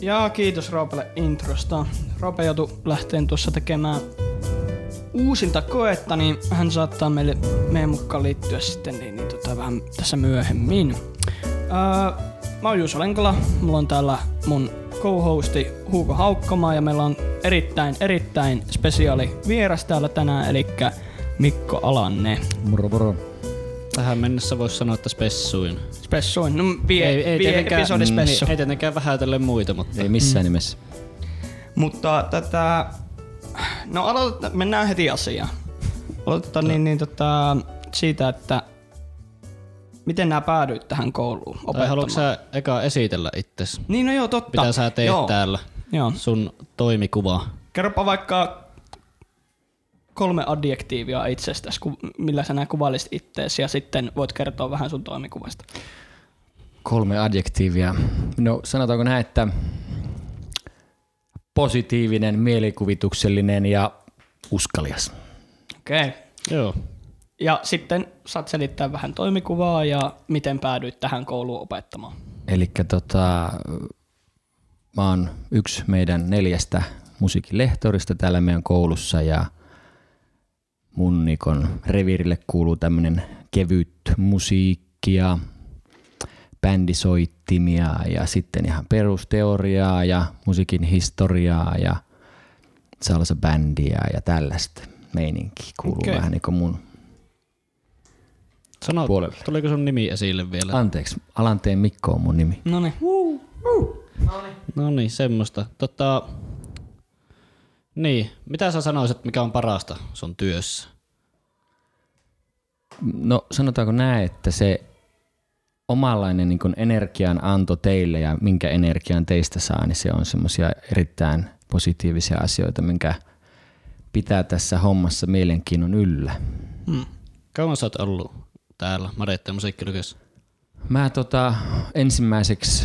Ja kiitos Roopelle introsta. Roope joutui lähteen tuossa tekemään uusinta koetta, niin hän saattaa meidän mukaan liittyä sitten vähän tässä myöhemmin. Mä oon Juuso Lenkola, mulla on täällä mun co-hosti Hugo Haukkomaa ja meillä on erittäin spesiaali vieras täällä tänään, eli Mikko Alanne. Moro. Tähän mennessä voisi sanoa, että spessuin. No episodi spessu. Ei tietenkään vähätelle muita, mutta... Ei missään nimessä. Mutta mennään heti asiaan. Aloitetaan siitä, että miten nää päädyit tähän kouluun opettamaan. Tai haluatko sä eka esitellä itsesi? Niin, no joo, totta. Mitä sä teet täällä? Joo. Sun toimikuva. Kerropa vaikka 3 adjektiivia itsestäsi, millä sä nää kuvailisit itteesi, ja sitten voit kertoa vähän sun toimikuvasta. 3 adjektiivia. No sanotaanko näin, että positiivinen, mielikuvituksellinen ja uskalias. Okei. Okay. Joo. Ja sitten saat selittää vähän toimikuvaa ja miten päädyit tähän kouluun opettamaan. Elikkä mä oon yksi meidän 4 musiikin lehtorista täällä meidän koulussa ja mun reviirille kuuluu tämmönen kevyt musiikki ja bändisoittimia ja sitten ihan perusteoriaa ja musiikin historiaa ja salsa-bändiä ja tällaista meininkiä kuuluu vähän niin kuin mun puolelle. Tuliko sun nimi esille vielä? Anteeksi, Alanteen Mikko on mun nimi. Noniin, semmoista. Niin, mitä sä sanoisit, mikä on parasta sun työssä? No sanotaanko näin, että se omanlainen niin kuin energian anto teille ja minkä energian teistä saa, niin se on semmoisia erittäin positiivisia asioita, minkä pitää tässä hommassa mielenkiinnon yllä. Kauan sä oot ollut täällä Madetteen musiikkilukiossa? Mä ensimmäiseksi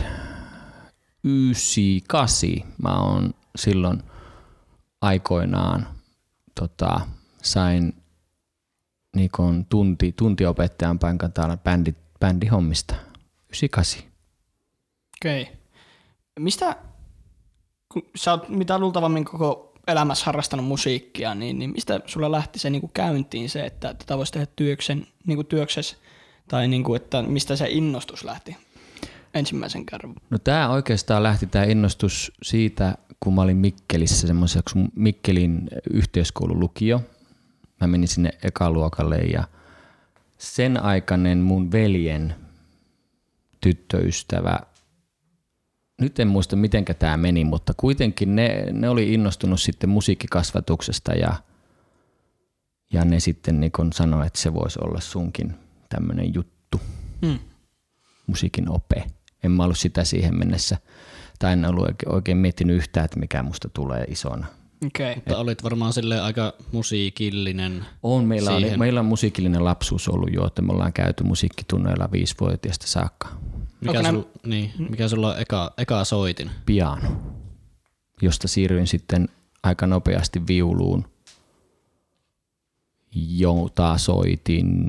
98 mä oon silloin aikoinaan sain niin tuntiopettajan paikan täällä bändihommista. 98. Okei. Mistä, kun sä oot mitä luultavammin koko elämässä harrastanut musiikkia, niin mistä sulla lähti se niinku käyntiin se, että tätä voisi tehdä työksessä, tai niinku, että mistä se innostus lähti ensimmäisen kerran? No tää oikeastaan lähti tää innostus siitä, kun mä olin Mikkelissä semmoiseksi Mikkelin yhteiskoululukio. Mä menin sinne ekaluokalle ja sen aikainen mun veljen tyttöystävä, nyt en muista mitenkä tää meni, mutta kuitenkin ne oli innostunut sitten musiikkikasvatuksesta ja ne sitten niin kun sanoi, että se voisi olla sunkin tämmönen juttu, musiikin ope. En mä ollut sitä siihen mennessä, tai en ollut oikein miettinyt yhtään, että mikä musta tulee isona. Okay. Mutta olit varmaan silleen aika musiikillinen. Meillä on musiikillinen lapsuus ollut jo, että me ollaan käyty musiikkitunneilla 5-vuotiaasta saakka. Mikä sulla on eka soitin? Piano, josta siirryin sitten aika nopeasti viuluun, jota soitin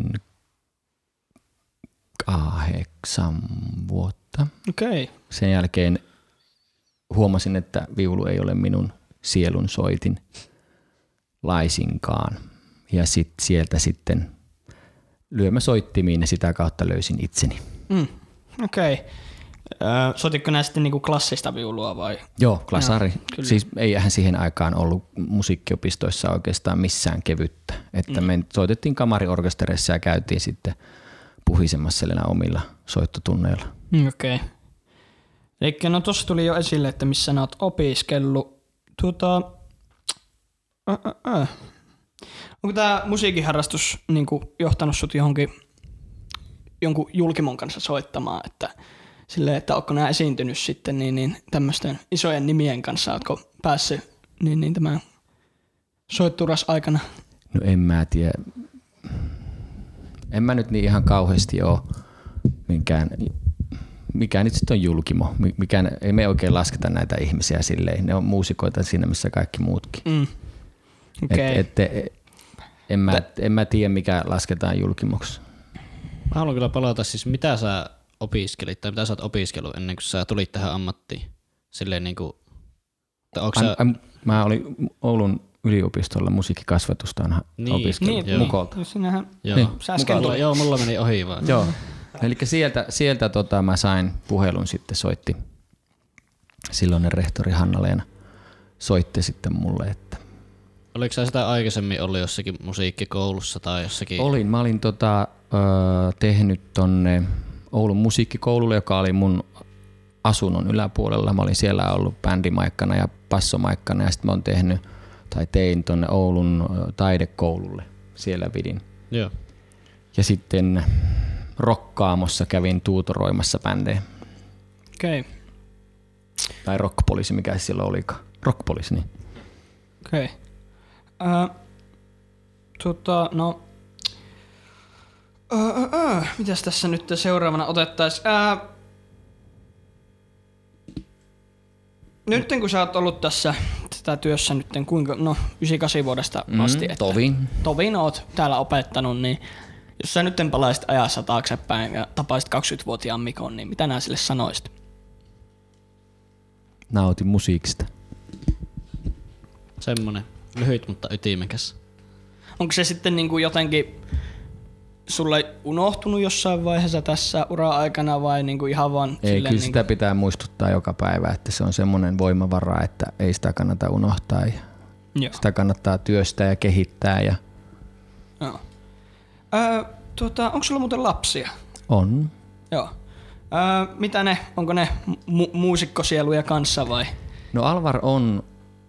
8 vuotta. Okay. Sen jälkeen huomasin, että viulu ei ole minun sielun soitin laisinkaan. Ja sieltä sitten lyömäsoittimiin ja sitä kautta löysin itseni. Okei. Soititko nää sitten niinku klassista viulua vai? Joo, klasari. Siis eihän siihen aikaan ollut musiikkiopistoissa oikeastaan missään kevyttä. Että me soitettiin kamariorkestereissa ja käytiin sitten puhisemassa omilla soittotunneilla. Okei. Elikkä no tossa tuli jo esille, että missä nää oot opiskellut. Onko tää musiikinharrastus niinku johtanut sut jonkun julkimon kanssa soittamaan, että onko nää esiintynyt sitten niin tämmöisten isojen nimien kanssa, ootko päässyt niin tämän soitturas aikana? No en mä tiedä. En mä nyt niin ihan kauheasti oo mikä nyt sitten on julkimo. Ei me oikein lasketa näitä ihmisiä silleen. Ne on muusikoita siinä, missä kaikki muutkin. Okay. En mä tiedä, mikä lasketaan julkimoksi. Mä haluan kyllä palata siis, mitä sä opiskelit tai mitä sä oot opiskellut ennen kuin sä tulit tähän ammattiin? silleen niinku, onko sä... Mä olin Oulun yliopistolla musiikkikasvatusta opiskellut Mukolta. Sinähän Joo, mulla meni ohi vaan. Joo. Eli sieltä mä sain puhelun sitten soitti. Silloinen rehtori Hanna-Leena soitti sitten mulle, että... Oliko sä sitä aikaisemmin ollut jossakin musiikkikoulussa tai jossakin? Olin. Mä olin tehnyt tonne Oulun musiikkikoululle, joka oli mun asunnon yläpuolella. Mä olin siellä ollut bändimaikkana ja bassomaikkana ja sitten mä oon tein tonne Oulun taidekoululle. Siellä vidin. Joo. Ja sitten Rokkaamossa kävin tuutoroimassa bändejä. Okei. Okay. Tai Rockpoliisi, mikä se silloin olikaan. Rockpoliisi, niin. Okei. Mitäs tässä nyt seuraavana otettaisiin? Nyt kun sä oot ollut tässä tätä työssä nyt kuinka, 98 vuodesta asti. Tovin oot täällä opettanut, niin jos sä nyt palaisit ajassa taaksepäin ja tapaisit 20-vuotiaan Mikon, niin mitä nää sille sanoisit? Nautin musiikista. Semmonen lyhyt, mutta ytimekäs. Onko se sitten niinku jotenkin sulle unohtunut jossain vaiheessa tässä ura-aikana vai niinku ihan vaan ei, silleen? Kyllä sitä pitää muistuttaa joka päivä, että se on semmoinen voimavara, että ei sitä kannata unohtaa. Ja sitä kannattaa työstää ja kehittää. Ja... Joo. Onko sulla muuten lapsia? On. Joo. Mitä ne, onko ne muusikkosieluja kanssa vai? No Alvar on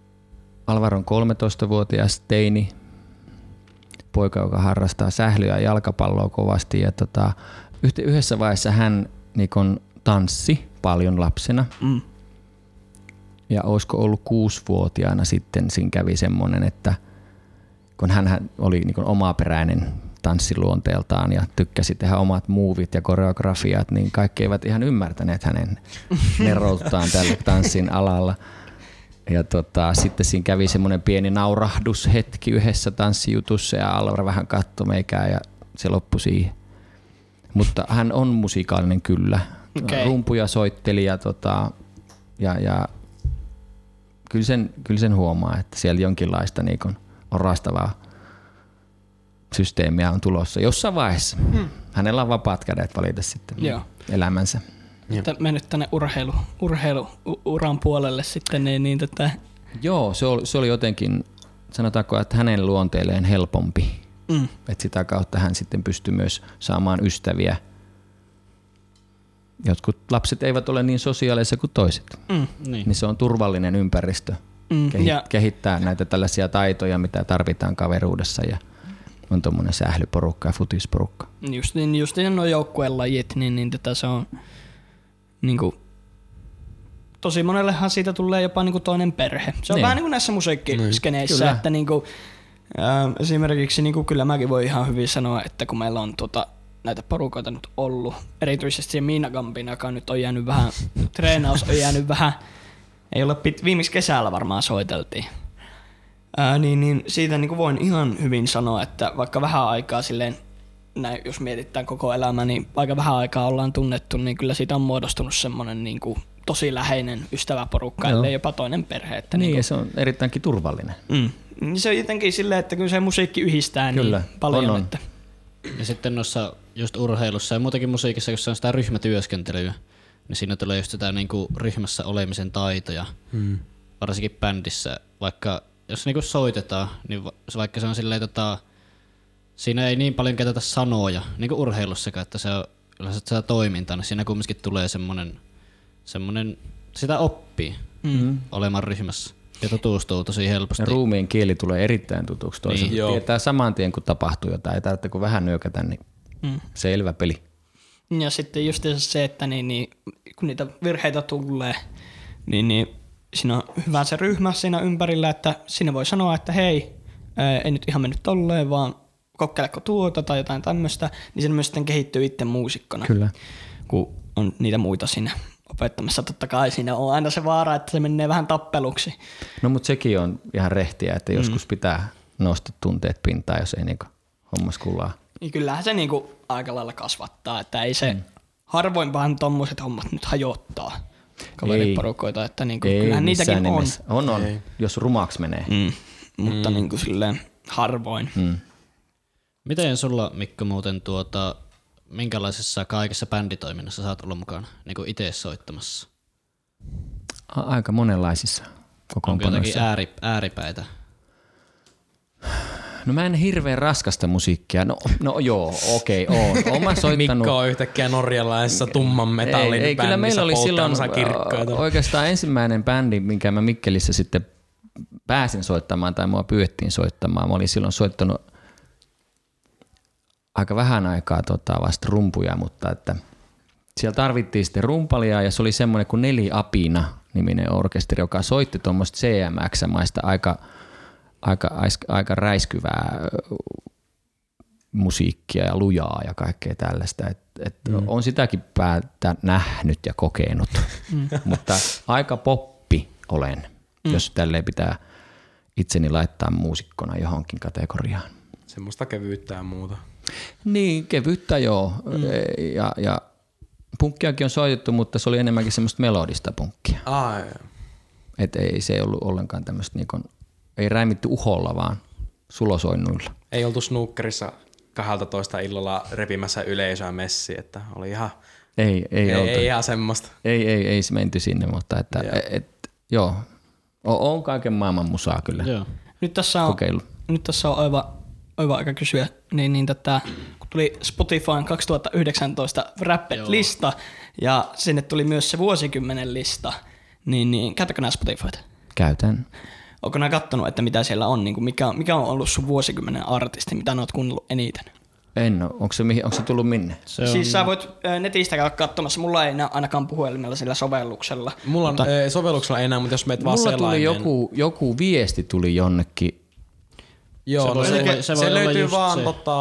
13-vuotias teini, poika, joka harrastaa sählyä ja jalkapalloa kovasti. Ja yhdessä vaiheessa hän Nikon tanssi paljon lapsena. Mm. Ja olisiko ollut 6-vuotiaana sitten siinä kävi semmoinen, että kun hän oli Nikon omaperäinen tanssiluonteeltaan ja tykkäsi tehdä omat muuvit ja koreografiat, niin kaikki eivät ihan ymmärtäneet hänen nerouttaan tällä tanssin alalla. Ja sitten siinä kävi semmoinen pieni naurahdushetki yhdessä tanssijutussa ja Alvar vähän katsoi meikää ja se loppui siihen. Mutta hän on musikaalinen kyllä. Okay. Rumpuja soitteli ja kyllä sen huomaa, että siellä jonkinlaista niin kun orastavaa systeemiä on tulossa jossain vaiheessa. Hänellä on vapaat kädet valita sitten elämänsä. Mennyt tänne urheiluuran puolelle sitten. Joo, se oli jotenkin, sanotaanko, että hänen luonteelleen helpompi. Että sitä kautta hän sitten pystyi myös saamaan ystäviä. Jotkut lapset eivät ole niin sosiaalisia kuin toiset. Niin se on turvallinen ympäristö kehittää näitä tällaisia taitoja, mitä tarvitaan kaveruudessa ja on tuommoinen sählyporukka ja futisporukka. Just nuo joukkuelajit, niin tätä se on niinku, tosi monellehan siitä tulee jopa niinku toinen perhe. Se on vähän niin kuin näissä musiikkiskeneissä, että niinku, esimerkiksi niinku, kyllä mäkin voi ihan hyvin sanoa, että kun meillä on näitä porukoita nyt ollut, erityisesti se Miina Gambin, joka nyt on jäänyt vähän, treenaus on jäänyt vähän, ei ole viimeksi kesällä varmaan soiteltiin. Niin siitä niin voin ihan hyvin sanoa, että vaikka vähän aikaa silleen, jos mietitään koko elämä, niin aika vähän aikaa ollaan tunnettu, niin kyllä siitä on muodostunut semmoinen niin kuin tosi läheinen ystäväporukka, ellei jopa toinen perhe. Että niin, ja se on erittäinkin turvallinen. Se on jotenkin silleen, että kyllä se musiikki yhdistää kyllä, niin paljon. On. Että... Ja sitten noissa just urheilussa ja muutenkin musiikissa, kun se on sitä ryhmätyöskentelyä, niin siinä tulee just sitä niin kuin ryhmässä olemisen taitoja, varsinkin bändissä, vaikka jos niinku soitetaan, niin vaikka se on silleen, siinä ei niin paljon käytetä sanoja, niin kuin urheilussakaan, että se on yleensä sitä toimintaa, niin siinä kumminkin tulee semmoinen sitä oppii olemaan ryhmässä ja tutustuu tosi helposti. Ja ruumiin kieli tulee erittäin tutuksi toisaalta. Niin. Tietää saman tien, kun tapahtuu jotain, ei tarvitse kun vähän nyökätä, niin selvä peli. Ja sitten just se, että kun niitä virheitä tulee, niin siinä on hyvä se ryhmä siinä ympärillä, että siinä voi sanoa, että hei, ei nyt ihan mennyt tolleen, vaan kokeileko tuota tai jotain tämmöistä, niin siinä myös sitten kehittyy itse muusikkona. Kyllä. Kun on niitä muita siinä opettamassa. Totta kai siinä on aina se vaara, että se menee vähän tappeluksi. No mutta sekin on ihan rehtiä, että joskus pitää nostaa tunteet pintaan, jos ei niinku hommas kuulaa. Niin kyllähän se niinku aika lailla kasvattaa, että ei se harvoinpahan tommoset hommat nyt hajottaa. kaveriporukoita, että niinku, kyllähän niitäkin on. On, jos rumaksi menee. Mutta niinku silleen harvoin. Miten sulla, Mikko, muuten minkälaisessa kaikessa bänditoiminnassa sä oot ollut mukana niin itse soittamassa? Aika monenlaisissa kokoonpanoissa. Onko jotakin ääripäitä? No mä en hirveän raskasta musiikkia. No joo, okei, oon mä soittanut. Mikko on yhtäkkiä norjalaisessa tumman metallin ei, kyllä meillä oli silloin oikeastaan ensimmäinen bändi, minkä mä Mikkelissä sitten pääsin soittamaan tai mua pyydettiin soittamaan. Mä olin silloin soittanut aika vähän aikaa vasta rumpuja, mutta että siellä tarvittiin sitten rumpalia ja se oli semmoinen kuin Neli Apina -niminen orkesteri, joka soitti tuommoista CMX-maista aika räiskyvää musiikkia ja lujaa ja kaikkea tällaista. On sitäkin päätä nähnyt ja kokenut, mutta aika poppi olen, jos tälleen pitää itseni laittaa muusikkona johonkin kategoriaan. Semmoista kevyyttä ja muuta. Niin, kevyyttä joo. Ja punkkiakin on soitettu, mutta se oli enemmänkin semmoista melodista punkkia. Et ei se ei ollut ollenkaan tämmöistä, ei räimitty uholla, vaan sulosoinnuilla. Ei oltu snookerissa 12 illalla repimässä yleisöä messiin, että oli ihan... Ei ihan semmoista. Ei se menty sinne, mutta joo. On kaiken maailman musaa kyllä. Joo. Nyt tässä on oiva aika kysyä, kun tuli Spotifyn 2019 Wrapped-lista ja sinne tuli myös se vuosikymmenen lista, niin käytätkö nämä Spotifyta? Käytän. Onko nämä kattonut, että mitä siellä on, niin mikä on ollut sun vuosikymmenen artisti, mitä olet kuunnellut eniten? En ole. Onko se tullut minne? Siis sä voit netistä käydä katsomassa. Mulla ei ainakaan puhelimella sillä sovelluksella. Mulla on sovelluksella enää, mutta jos meet vaan tuli joku viesti tuli jonnekin. Joo, se löytyy vaan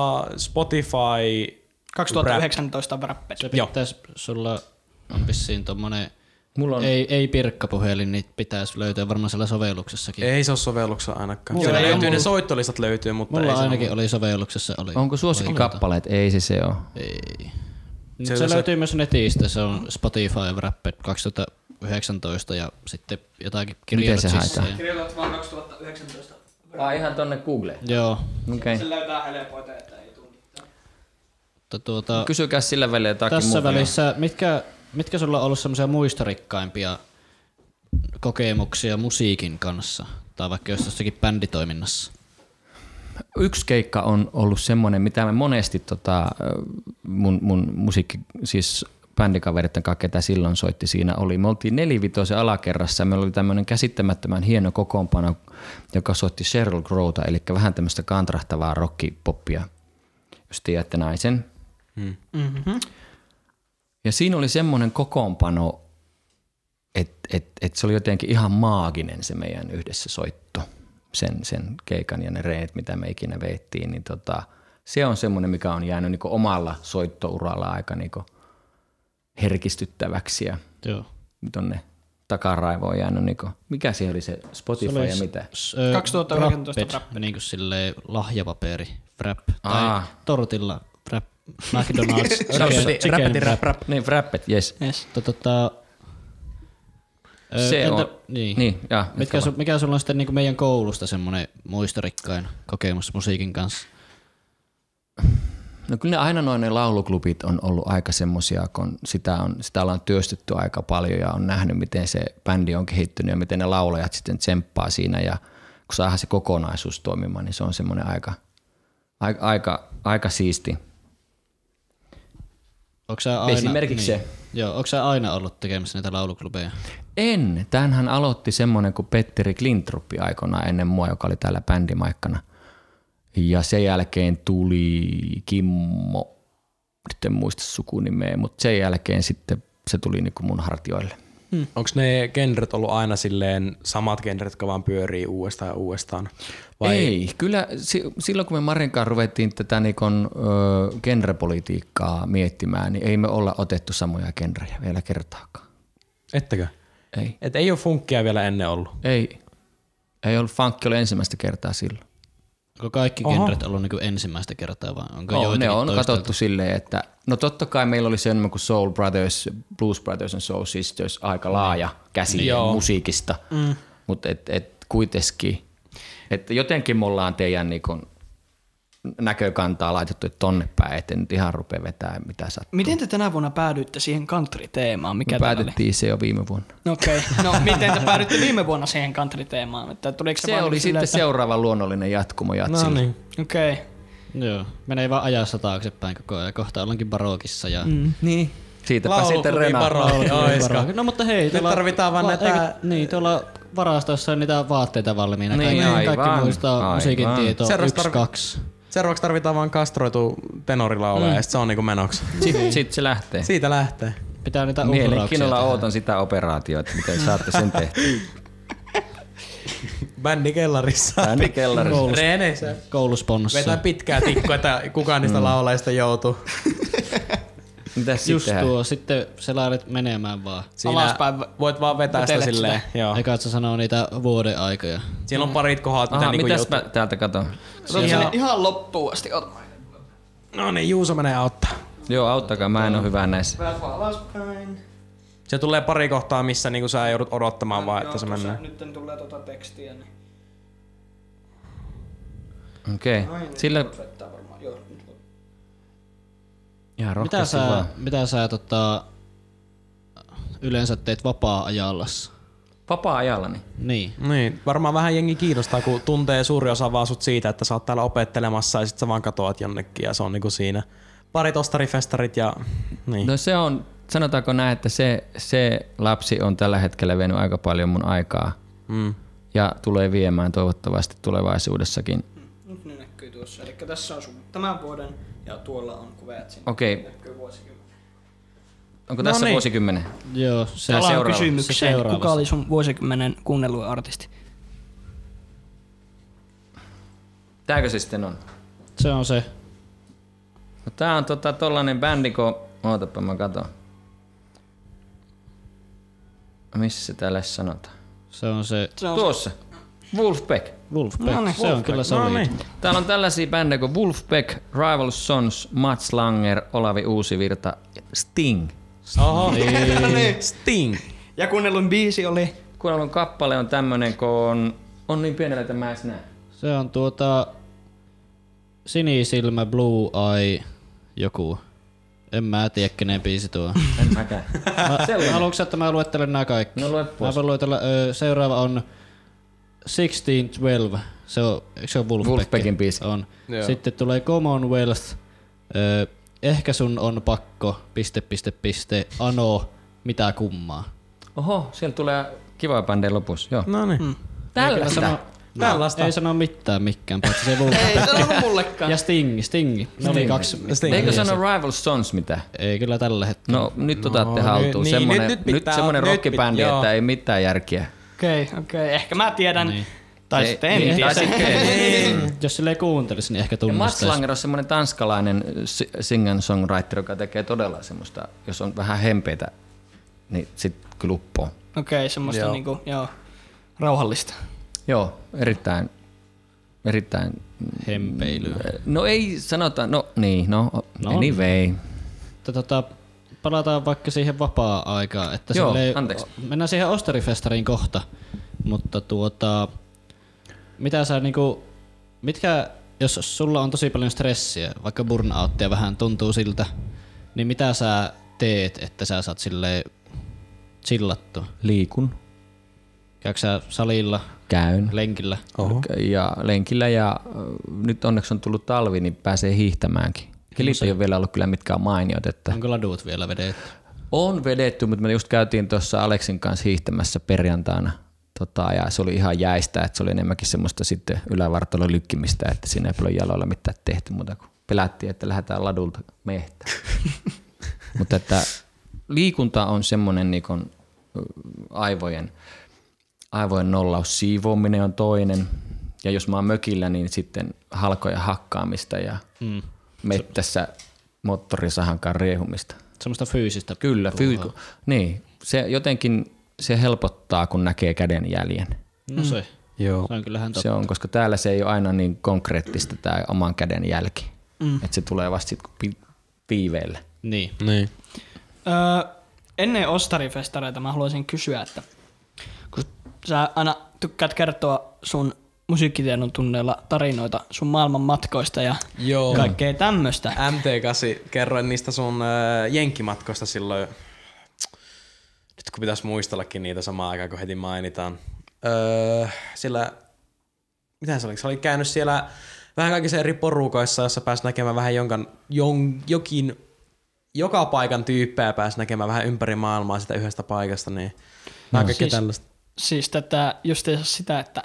Spotify 2019 Wrapped. Se pitäisi sulla on vissiin tommonen ei pirkkapuhelin, niin pitäisi löytyä varmaan siellä sovelluksessakin. Ei se ole sovelluksessa ainakaan. Siellä löytyy ne soittolistat löytyy, mutta mulla ei ainakin oli sovelluksessa. Onko suosikkikappaleet? Ei se ole. Ei. Se löytyy myös netistä. Se on Spotify Wrapped 2019 ja sitten jotakin kirjoitat sisään. Kirjoitat vaan 2019. Ihan tonne Googleen? Joo. Okay. Se löytää helpoiten, että ei tule. Kysykää sillä välillä jotakin tässä muuta. Välissä, mitkä sulla on ollut semmoisia muistorikkaimpia kokemuksia musiikin kanssa? Tai vaikka jossakin bänditoiminnassa? Yksi keikka on ollut semmoinen, mitä me monesti mun musiikki, siis bändikavereiden kanssa, ketä silloin soitti siinä oli. Me oltiin 4-5 alakerrassa ja meillä oli tämmöinen käsittämättömän hieno kokoonpano, joka soitti Sheryl Crowta, eli vähän tämmöistä kantrahtavaa rockipoppia, jos tiedätte naisen. Mm-hmm. Ja siinä oli semmoinen kokoonpano, että se oli jotenkin ihan maaginen se meidän yhdessä soitto, sen keikan ja ne reenit, mitä me ikinä veettiin. Niin se on semmoinen, mikä on jäänyt niinku omalla soittouralla aika niinku herkistyttäväksi ja tonne takaraivoon jäänyt. Niinku, mikä siihen oli se Spotify ja mitä? 2019 Wrapped. Niin kuin silleen lahjapaperi, wrap, tai tortilla wrap. McDonald's. Wrap. Niin, Wrapped, yes. Se on. Niin. Mikä sulla on sitten niin kuin meidän koulusta semmoinen muistorikkain kokemus musiikin kanssa? No kyllä aina noin ne lauluklubit on ollut aika semmosia, kun sitä ollaan työstetty aika paljon ja on nähnyt, miten se bändi on kehittynyt ja miten ne laulajat sitten tsemppaa siinä ja kun saadaan se kokonaisuus toimimaan, niin se on semmoinen aika siisti. Esimerkiksi se. Joo, onko sä aina ollut tekemässä näitä lauluklubeja? En. Tämähän aloitti semmoinen kuin Petteri Klintruppi aikoinaan ennen mua, joka oli täällä bändimaikkana. Ja sen jälkeen tuli Kimmo, nyt en muista sukunimeä, mutta sen jälkeen sitten se tuli niinku mun hartioille. Onko ne genret ollut aina silleen samat genret, jotka vaan pyörii uudestaan ja uudestaan? Vai? Ei, kyllä silloin kun me Marinkaan ruvettiin tätä genrepolitiikkaa miettimään, niin ei me olla otettu samoja genrejä vielä kertaakaan. Ettekö? Ei. Et ei ole funkia vielä ennen ollut? Ei ollut. Funkki oli ensimmäistä kertaa silloin. Onko kaikki genret ollut niinku ensimmäistä kertaa vai onko ne on katsottu silleen, että no totta kai meillä oli se enemmän kuin Soul Brothers, Blues Brothers and Soul Sisters, aika laaja käsite musiikista, mutta et kuitenkin, että jotenkin me ollaan teidän niinku näkökantaa laitettu tonne päin, ettei nyt ihan rupea vetää mitä sattuu. Miten te tänä vuonna päädyitte siihen country-teemaan? Mikä me päädyttiin se jo viime vuonna. Okei. No miten te päädyitte viime vuonna siihen country-teemaan? Että se oli sitten seuraava luonnollinen jatkumo jatsille. No niin. Okei. Joo, menee vaan ajassa taaksepäin koko ajan. Kohta ollaankin barokissa. Ja... Niin. Siitäpä sitten Rena. No mutta hei, nyt tarvitaan vaan näitä... Niin, tuolla varastossa on niitä vaatteita valmiina. Niin, kaikki muistaa musiikin tietoa. 1-2. Seuraavaksi tarvitaan vaan kastroitu tenorilaulaja ja sit se on niinku menoksi. Sitten se lähtee. Siitä lähtee. Pitää niitä mielenkiinnolla ootan sitä operaatiota, miten saatte sen tehtyä. Bändi kellarissa. Reeneissä. Koulusponnossa. Vetää pitkää tikkoa, että kukaan niistä laulajista joutuu. Mitäs just sitten tuo, sitten selailet menemään vaan. Siinä alaspäin voit vaan vetää sitä silleen. Eikä sä sanoo niitä vuoden aikoja. Siellä on parit kohdat, mitä niinku mitäs mä täältä katon? Ihan loppuun asti. No niin, Juuso menee auttaa. Joo, auttakaa, mä en oo hyvä näissä. Se tulee pari kohtaa, missä niinku sä joudut odottamaan vaan, että se menee. Nyt tulee tekstiä. Niin. Okei. Sillä... Ihan rohkeasti vaan. Mitä sä yleensä teet vapaa-ajallassa? Vapaa-ajallani? Niin, varmaan vähän jengi kiinnostaa, kun tuntee suuri osa vaan sut siitä, että sä oot täällä opettelemassa ja sit sä vaan katoat jonnekin ja se on niinku siinä. Parit ostarifestarit ja niin. No se on, sanotaanko näin, että se lapsi on tällä hetkellä vienyt aika paljon mun aikaa ja tulee viemään toivottavasti tulevaisuudessakin. Nyt ne näkyy tuossa, eli tässä on sun tämän vuoden ja tuolla on kuveat. Okei. Onko tässä vuosikymmenen? Joo, se seuraava. Kysymykseen, kuka oli sun vuosikymmenen kuunnelluin artisti? Tääkö se sitten on? Se on se. No, tää on tollanen bändi, kun... Ootapa mä katon. Missä se täällä sanotaan? Se on se... Tuossa. Wolfpack. Se on kyllä solid. Täällä on tällaisia bändejä kuin Wolfpack, Rival Sons, Mats Langer, Olavi Uusivirta ja Sting. Oho, Sting. Ja kuunnellun biisi oli? Kuunnellun kappale on tämmönen, kun on niin pienellä, että mä edes näe. Se on Sinisilmä, Blue Eye, joku. En mä tiedä, kenen biisi tuo. En mäkään. Haluatko että mä luettelen nää kaikki? No lue pois. Mä voin luetella. Seuraava on 1612. Se on Wolfpackin biisi. On. Joo. Sitten tulee Commonwealth. Ehkä sun on pakko, ... Ano, mitä kummaa. Oho, siellä tulee kiva bändejä lopussa. Joo. No niin. Tällaista. Ei sano mitään mikään, paitsi se Wolfpack. Ei sanonut mullekaan. Ja Stingi. Ne oli kaksi. Eikö sano Rival Sons mitään? Ei kyllä tällä hetkellä. No nyt otatte haltuun. Nyt semmonen rockibändi, että ei mitään järkiä. Okei. Ehkä mä tiedän. Niin. Tai sitten en tiedä. Jos sille ei kuuntelisi, niin ehkä tunnistaisi. Mats Langer on semmoinen tanskalainen singer-songwriter, joka tekee todella semmoista, jos on vähän hempeitä, niin sit kyllä uppoo. Okei, semmoista niinku, rauhallista. Joo, erittäin hempeilyä. No ei sanota, anyway. Palataan vaikka siihen vapaa-aikaan, että joo, anteeksi. Mennään siihen Ostarifestariin kohta, mutta mitä sä niinku, jos sulla on tosi paljon stressiä, vaikka burnouttia vähän tuntuu siltä, niin mitä sä teet, että sä saat silleen chillattua? Liikun. Käytkö sä salilla? Käyn. Lenkillä? Ja lenkillä ja nyt onneksi on tullut talvi, niin pääsee hiihtämäänkin. Kelit ei ole vielä ollut kyllä mitkään mainiot. Että onko ladut vielä vedetty? On vedetty, mutta me just käytiin tuossa Aleksin kanssa hiihtämässä perjantaina. Ja se oli ihan jäistä, että se oli enemmänkin semmoista sitten ylävartalon lykkimistä, että siinä ei paljon jaloilla mitään tehty, mutta kun pelättiin, että lähdetään ladulta mehtään. Mutta että liikunta on semmoinen niin kuin aivojen nollaus, siivoaminen on toinen. Ja jos mä oon mökillä, niin sitten halkoja hakkaamista ja mettässä moottorisahankaan riehumista. Semmoista fyysistä. Kyllä, niin. Se jotenkin se helpottaa, kun näkee kädenjäljen. No se. Joo. Se on kyllähän totta. Se on, koska täällä se ei ole aina niin konkreettista tämä oman käden jälki. Että se tulee vasta sitten viiveellä. Niin. Ennen ostarifestareita mä haluaisin kysyä, että kun sä aina tykkäät kertoa sun musiikkitiedon tunneilla tarinoita sun maailman matkoista ja kaikkea tämmöstä. MT8, kerroin niistä sun jenkkimatkoista silloin, nyt kun pitäisi muistellakin niitä samaan aikaan, kun heti mainitaan. Sillä, mitä se oli? Se oli käynyt siellä vähän kaikissa eri porukoissa, jossa pääsi näkemään vähän joka paikan tyyppejä pääsi näkemään vähän ympäri maailmaa sitä yhdestä paikasta, niin vähän kaikkea tällaista. Siis tätä justiinsa sitä, että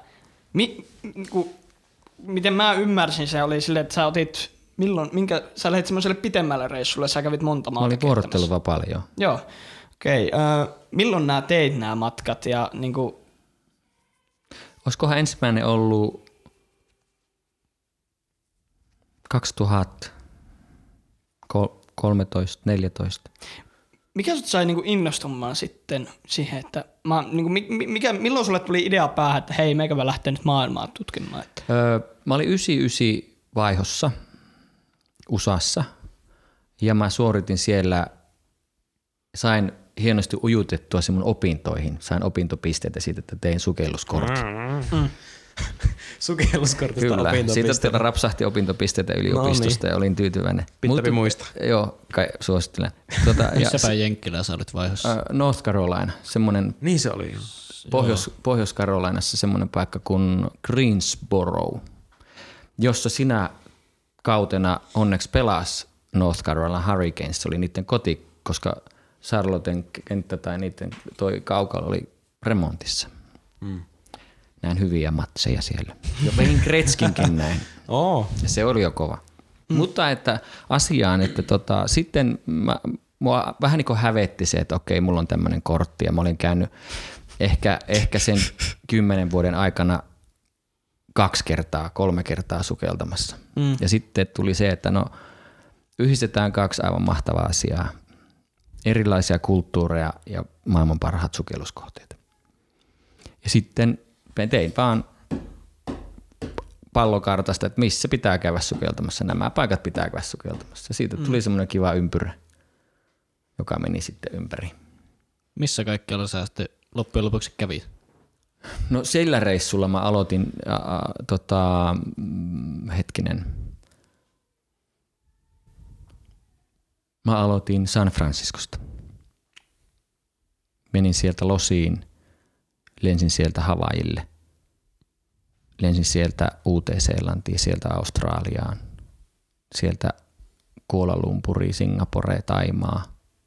miten mä ymmärsin, se oli silleen, että sä otit sä lähdit semmoiselle pitemmälle reissulle, sä kävit monta maata. Mä olin vuorotteluvapaalla, joo. Joo, okei. Milloin nää teit nämä matkat ja niinku... Olisikohan ensimmäinen ollut 2013, 14. Mikä sut sai niinku innostumaan sitten siihen, että milloin sulle tuli idea päähän, että hei, meikä lähtee nyt maailmaa tutkimaan? Että... Mä olin 99 vaihossa USAssa ja mä suoritin siellä, sain hienosti ujutettua sen mun opintoihin. Sain opintopisteitä siitä, että tein sukelluskortin. Sukelluskortista opintopisteitä. Siitä rapsahti opintopisteitä yliopistosta ja olin tyytyväinen. Pitääpi muistaa. Joo, suosittelen. Missä päin Jenkkilää sä olit vaihossa? North Carolina, semmoinen niin se oli. Pohjois-Carolinassa semmoinen paikka kuin Greensboro, jossa sinä kautena onneksi pelasi North Carolina Hurricanes. Se oli niiden koti, koska Charlotten kenttä tai niiden toi kaukalo oli remontissa. Näin hyviä matseja siellä. Jo vein Gretzkinkin näin. Ja se oli jo kova. Mutta että asiaan, että sitten mua vähän niin kuin hävetti se, että okei, mulla on tämmöinen kortti ja mä olin käynyt ehkä sen 10 vuoden aikana 2-3 kertaa sukeltamassa. Ja sitten tuli se, että yhdistetään 2 aivan mahtavaa asiaa. Erilaisia kulttuureja ja maailman parhaat sukelluskohteet. Ja sitten tein vaan pallokartasta, että missä pitää käydä sukeltamassa. Nämä paikat pitää käydä sukeltamassa. Siitä tuli semmoinen kiva ympyrä, joka meni sitten ympäri. Missä kaikkialla sä sitten loppujen lopuksi kävit? No sillä reissulla mä aloitin, Mä aloitin San Franciscosta. Menin sieltä Losiin, lensin sieltä Havaijille, lensin sieltä Uuteen-Seelantiin, sieltä Australiaan, sieltä Kuala Lumpuriin, Singaporeen, Taimaa.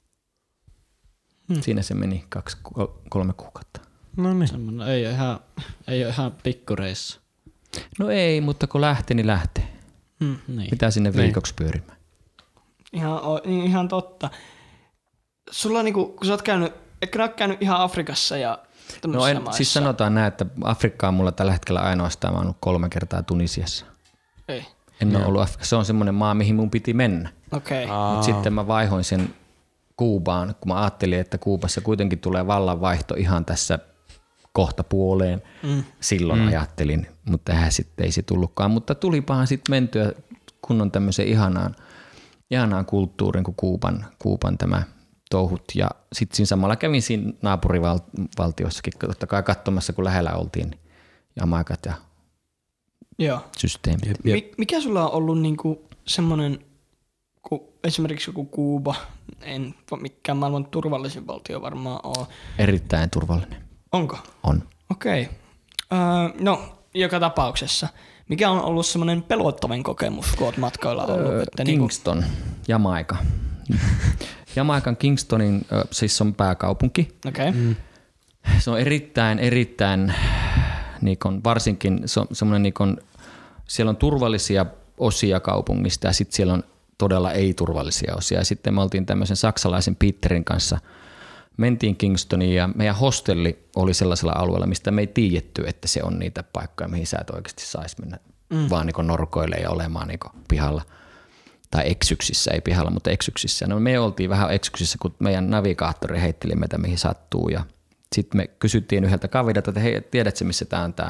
Siinä se meni 2-3 kuukautta. No niin. Ei ole ihan pikkureissa. No ei, mutta kun lähtee, niin lähtee. Niin. Pitää sinne viikoksi pyörimään. Ihan totta. Sulla niinku, kun sä oot käynyt ihan Afrikassa ja tämmöisissä maissa. Siis sanotaan näin, että Afrikka on mulla tällä hetkellä ainoastaan, mä oon ollut 3 kertaa Tunisiassa. Ei. En ole ollut Afrikassa. Se on semmoinen maa, mihin mun piti mennä. Okei. Mutta sitten mä vaihoin sen Kuubaan, kun mä ajattelin, että Kuubassa kuitenkin tulee vallanvaihto ihan tässä kohta puoleen. Silloin ajattelin, mutta ei se tullutkaan. Mutta tulipahan sitten mentyä kunnon tämmöiseen ihanaan kulttuurin kuin Kuuban tämä touhut. Ja sitten siinä samalla kävin siinä naapurivaltioissakin totta kai katsomassa, kun lähellä oltiin Jamaikat ja systeemit. Mikä sulla on ollut niinku semmoinen, esimerkiksi joku Kuuba, en mikään maailman turvallisin valtio varmaan ole. Erittäin turvallinen. Onko? On. Okei. No, joka tapauksessa. Mikä on ollut semmoinen pelottavin kokemus, kun olet matkoilla ollut? Kingston, Jamaika. Jamaikan Kingstonin siis on pääkaupunki. Okay. Se on erittäin varsinkin se on semmoinen siellä on turvallisia osia kaupungista ja sitten siellä on todella ei-turvallisia osia. Ja sitten me oltiin tämmöisen saksalaisen Peterin kanssa, mentiin Kingstoniin ja meidän hostelli oli sellaisella alueella, mistä me ei tiedetty, että se on niitä paikkoja, mihin sä et oikeasti saisi mennä vaan norkoille ja olemaan pihalla. Tai eksyksissä, ei pihalla, mutta eksyksissä. No me oltiin vähän eksyksissä, kun meidän navigaattori heitteli meitä mihin sattuu. Ja sitten me kysyttiin yhdeltä kaverilta, että hei, tiedätkö missä tämä on tämä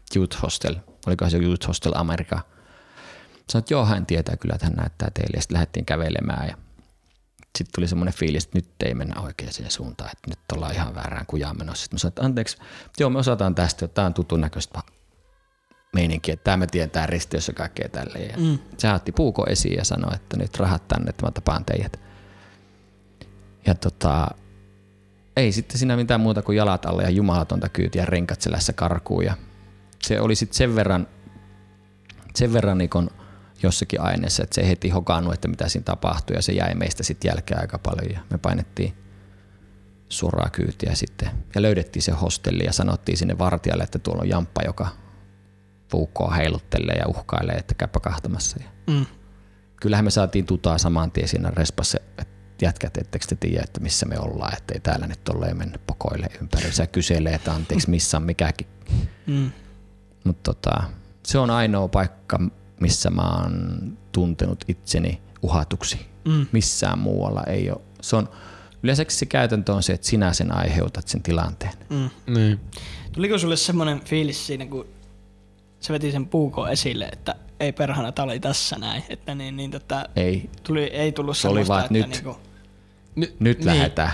Youth Hostel, olikohan se Youth Hostel America. Sanoin, että joo, hän tietää kyllä, että hän näyttää teille. Ja sitten lähdettiin kävelemään ja sitten tuli semmoinen fiilis, että nyt ei mennä oikeaan suuntaan, että nyt ollaan ihan väärään kujaan menossa. Sitten mä sanoin, että anteeksi, joo me osataan tästä, että tämä on tutun näköistä meininkiä, että tämä me tietää ristiössä ja kaikkea tälleen. Ja se otti puuko esiin ja sanoi, että nyt rahat tänne, että mä tapaan teidät. Ja ei sitten siinä mitään muuta kuin jalat alle ja jumalatonta kyytiä renkat selässä karkuun. Ja se oli sitten sen verran niin jossakin aineessa, että se ei heti hokannut, että mitä siinä tapahtui ja se jäi meistä sitten jälkeen aika paljon ja me painettiin suoraa kyytiä sitten ja löydettiin se hostelli ja sanottiin sinne vartijalle, että tuolla on jamppa, joka puukkoa heiluttelee ja uhkailee, että käypä kahtamassa. Kyllähän me saatiin tutaa saman tien siinä respassa, että jätkät, ettekö te tiedä, että missä me ollaan, ettei täällä nyt ole mennä pokoille ympäri. Se kyselee, että anteeksi, missä on mikäkin. Mutta se on ainoa paikka, missä mä oon tuntenut itseni uhatuksi. Missään muualla ei ole. Se on, yleensäkin se käytäntö on se, että sinä sen aiheutat sen tilanteen. Niin. Tuliko sulle semmoinen fiilis siinä, kun se veti sen puukon esille, että ei perhana, tää oli tässä näin. Että ei tullut se oli vaan, että nyt lähdetään.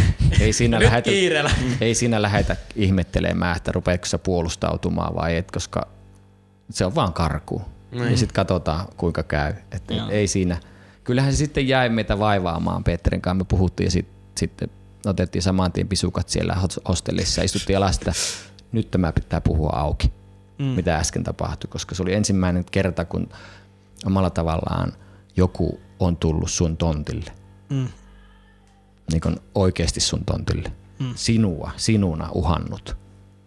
Ei siinä lähetä ihmettelemään, että rupeatko sä puolustautumaan vai et, koska se on vaan karkuun. Ja sitten katsotaan, kuinka käy. Ei siinä. Kyllähän se sitten jäi meitä vaivaamaan Petterin kanssa. Me puhuttiin ja sitten otettiin saman tien pisukat siellä hostellissa ja istuttiin alas, että nyt tämä pitää puhua auki, mitä äsken tapahtui. Koska se oli ensimmäinen kerta, kun omalla tavallaan joku on tullut sun tontille. Niin kuin oikeasti sun tontille. Sinuna uhannut.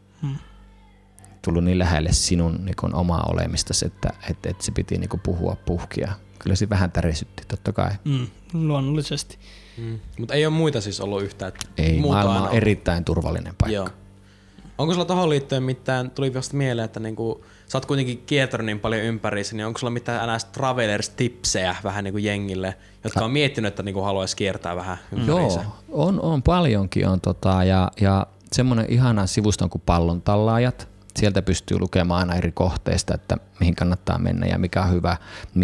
Tullut niin lähelle sinun niin omaa olemistasi, että se piti niin puhua puhkia. Kyllä se vähän tärisytti, totta kai. Luonnollisesti. Mutta ei ole muita siis ollut yhtään? Ei, maailma on erittäin turvallinen paikka. Joo. Onko sulla tohon liittyen mitään, tuli vasta mieleen, että niinku, sä oot kuitenkin kiertänyt niin paljon ympäriinsä, niin onko sulla mitään travelers-tipsejä vähän niinku jengille, jotka on miettinyt, että niinku haluaisi kiertää vähän ympäriinsä? Joo, on paljonkin. Ja semmoinen ihana sivusto kuin Pallontallaajat. Sieltä pystyy lukemaan aina eri kohteista, että mihin kannattaa mennä ja mikä on hyvä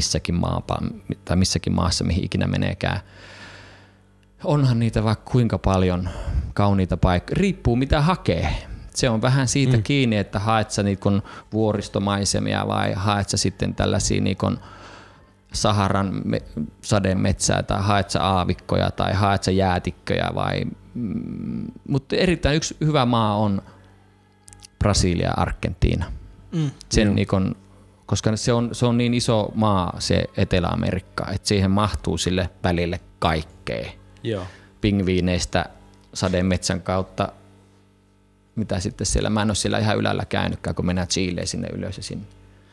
missäkin maassa, mihin ikinä meneekään. Onhan niitä vaikka kuinka paljon kauniita paikkoja. Riippuu mitä hakee. Se on vähän siitä kiinni, että haet sä niitä vuoristomaisemia vai haet sä sitten tällaisia Saharan sademetsää tai haet sä aavikkoja tai haet sä jäätikköjä. Mutta erittäin yksi hyvä maa on Brasilia ja Argentiina. Sen koska se on niin iso maa se Etelä-Amerikka, että siihen mahtuu sille välille kaikkea. Joo. Pingviineistä sademetsän kautta, mitä sitten siellä, mä en ole siellä ihan ylällä käynytkään, kun mennään Chileen sinne ylös ja sinne.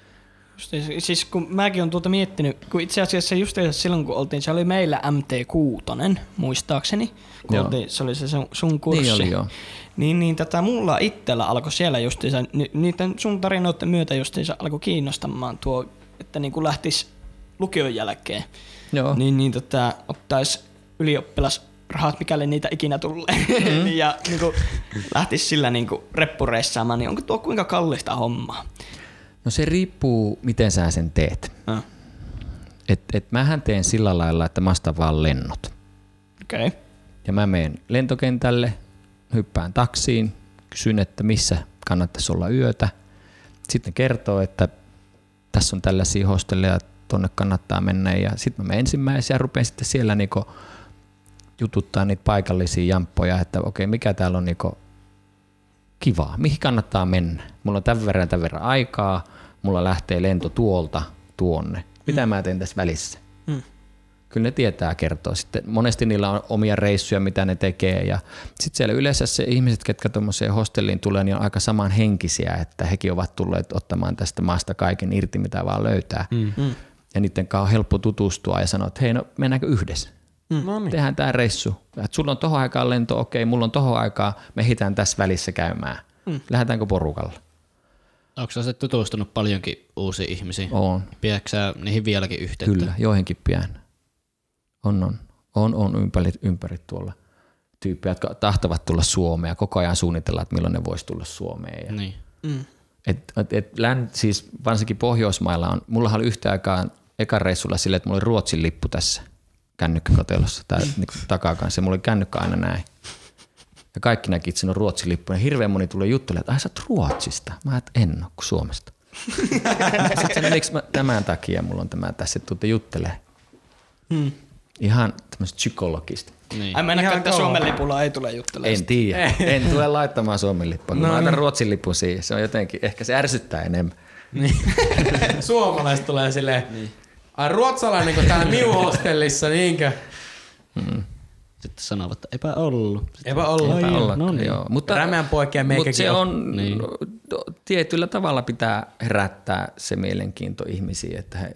Siis kun mäkin olen miettinyt, kun itse asiassa just silloin kun oltiin, se oli meillä MT6, muistaakseni, kun se oli se sun kurssi. Niin oli joo. Niin mulla itsellä alkoi siellä justiinsa, niiden sun tarinoiden myötä justiinsa alkoi kiinnostamaan tuo, että niin kuin lähtisi lukion jälkeen. Joo. Niin ottaisi ylioppilasrahat, mikäli niitä ikinä tulee, ja niin kuin lähtisi sillä niin kuin reppureissaamaan, niin onko tuo kuinka kallista hommaa? No se riippuu, miten sä sen teet. Mähän teen sillä lailla, että mä ostan vaan lennot. Okay. Ja mä menen lentokentälle, hyppään taksiin, kysyn, että missä kannattaisi olla yötä. Sitten kertoo, että tässä on tällaisia hostelleja, tonne kannattaa mennä. Ja sitten mä menen ensimmäisenä ja rupean sitten siellä niinku jututtaa niitä paikallisia jamppoja, että okei, mikä täällä on niinku kivaa, mihin kannattaa mennä. Mulla on tämän verran aikaa, mulla lähtee lento tuolta tuonne. Mitä mä teen tässä välissä? Kyllä ne tietää kertoa. Sitten monesti niillä on omia reissuja, mitä ne tekee. Ja sitten siellä yleensä se ihmiset, ketkä tuommoiseen hostelliin tulee, niin on aika samanhenkisiä, että hekin ovat tulleet ottamaan tästä maasta kaiken irti, mitä vaan löytää. Ja niiden kanssa on helppo tutustua ja sanoa, että hei, no mennäänkö yhdessä? Tehdään tää reissu. Et sulla on tohon aikaan lento, okei, mulla on tohon aikaa, me ehditään tässä välissä käymään. Lähdetäänkö porukalla? Onko sä tutustunut paljonkin uusiin ihmisiin? On. Pidätkö sä niihin vieläkin yhteyttä? Kyllä, joihinkin pidän. On ympäri tuolla tyyppejä, jotka tahtovat tulla Suomeen ja koko ajan suunnitellaan, että milloin ne vois tulla Suomeen. Ja niin. Siis varsinkin Pohjoismailla on, mullahan oli yhtä aikaa ekan reissulla silleen, että mulla oli Ruotsin lippu tässä kännykkäkotelossa tai niin takakanssa ja mulla oli kännykkä aina näin. Ja kaikki näki, että siinä on Ruotsin lippu ja hirveän moni tulee juttelemaan, että ai sä oot Ruotsista. Mä en ole kuin Suomesta. Sitten miksi tämän takia mulla on tämä tässä, että tuutte juttelee. Ihan tämmöistä psykologista. Niin. Ai mennä, että Suomen lipulla ei tule juttelemaan. En tiedä. En tule laittamaan Suomen lippua. Kun mä laitan Ruotsin lipun siihen, se on jotenkin, ehkä se ärsyttää enemmän. Niin. Suomalaiset tulee silleen, ai ruotsalainen kuin täällä New Hostellissa, niinkö? Sitten sanovat, että eipä ollut. Eipä olla. No niin. Joo. Mutta Rämeän poikia meikäkin se on, tietyllä tavalla pitää herättää se mielenkiinto ihmisiin, että he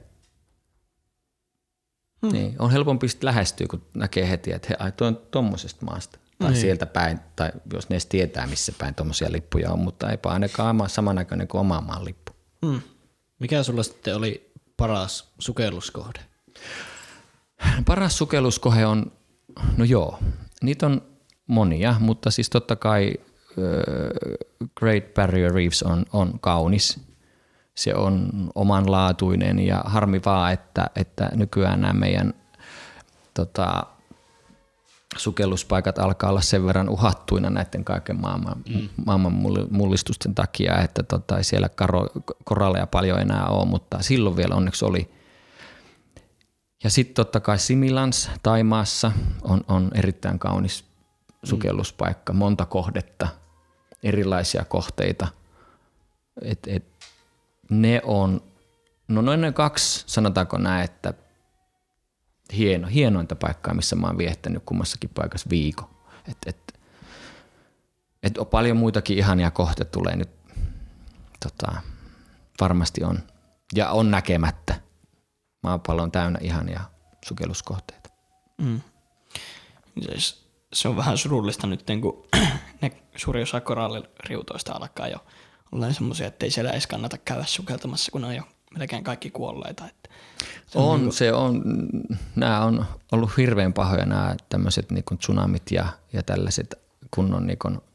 niin, on helpompi lähestyä, kun näkee heti, että he toi on tommosesta maasta. Tai sieltä päin, tai jos ne edes tietää, missä päin tommosia lippuja on, mutta eipä ainakaan samannäköinen kuin oman maan lippu. Mikä sulla sitten oli paras sukelluskohde? Paras sukelluskohde on, no joo, niitä on monia, mutta siis totta kai Great Barrier Reefs on kaunis. Se on omanlaatuinen ja harmi vaan, että nykyään nämä meidän sukelluspaikat alkaa olla sen verran uhattuina näiden kaiken maailman mullistusten takia, että ei siellä koralleja paljon enää ole, mutta silloin vielä onneksi oli. Ja sitten totta kai Similans Thaimaassa on erittäin kaunis sukelluspaikka, monta kohdetta, erilaisia kohteita. Ne on, no noin 2, sanotaanko näin, että hienointa paikkaa, missä mä oon viettänyt kummassakin paikassa viikon. Et paljon muitakin ihania kohteita tulee nyt, varmasti on, ja on näkemättä. Maapallo on täynnä ihania sukelluskohteita. Se on vähän surullista nyt, kun ne suuri osa koralliriutoista alkaa jo olla semmoisia, että ei siellä edes kannata käydä sukeltamassa, kun ne on jo melkein kaikki kuolleita. Nämä on ollut hirveän pahoja nämä tämmöiset niin kuin tsunamit ja tällaiset kunnon niin kuin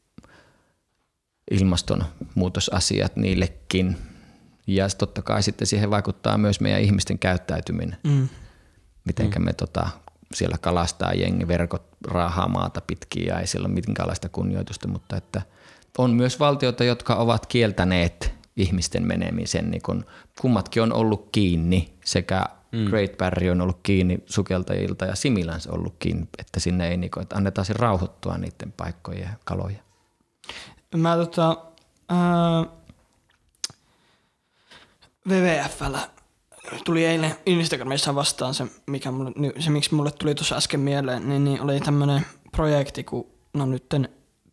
ilmastonmuutosasiat niillekin. Ja totta kai sitten siihen vaikuttaa myös meidän ihmisten käyttäytyminen. Mitenkä me siellä kalastaa jengi, verkot raahaa maata pitkin ja ei siellä ole minkäänlaista kunnioitusta, mutta että on myös valtioita, jotka ovat kieltäneet ihmisten menemisen. Niin kun kummatkin on ollut kiinni, sekä Great Barrier on ollut kiinni sukeltajilta ja Similans on ollut kiinni, että sinne ei, että annetaan se rauhoittua niiden paikkojen ja kaloja. Mä WWF:llä tuli eilen Instagramissa vastaan se, miksi mulle tuli tuossa äsken mieleen, niin oli tämmönen projekti, kun nytten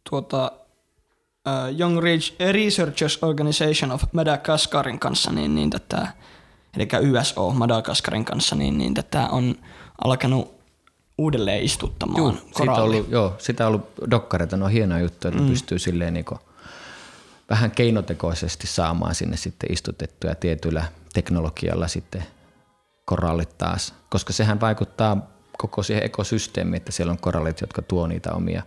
Young Researchers Organization of Madagascarin kanssa, eli YSO Madagaskarin kanssa, niin tätä on alkanut uudelleen istuttamaan korallia. Sitä on ollut dokkareita, ne on hienoja juttuja, että pystyy silleen niin vähän keinotekoisesti saamaan sinne sitten istutettuja tietyllä teknologialla sitten korallit taas, koska sehän vaikuttaa koko siihen ekosysteemiin, että siellä on korallit, jotka tuo niitä omia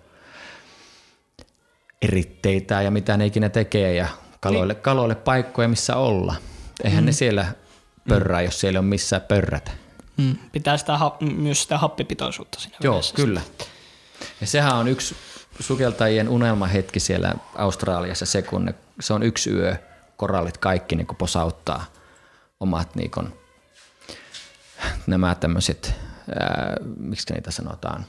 eritteitä ja mitä ne ikinä tekee ja kaloille paikkoja, missä olla. Eihän ne siellä pörrää, jos siellä on missään pörrätä. Pitää myös sitä happipitoisuutta siinä vedessä. Kyllä. Ja sehän on yksi sukeltajien unelmahetki siellä Australiassa se on yksi yö, korallit kaikki niin posauttaa omat niin kuin, nämä tämmöiset, miksi niitä sanotaan,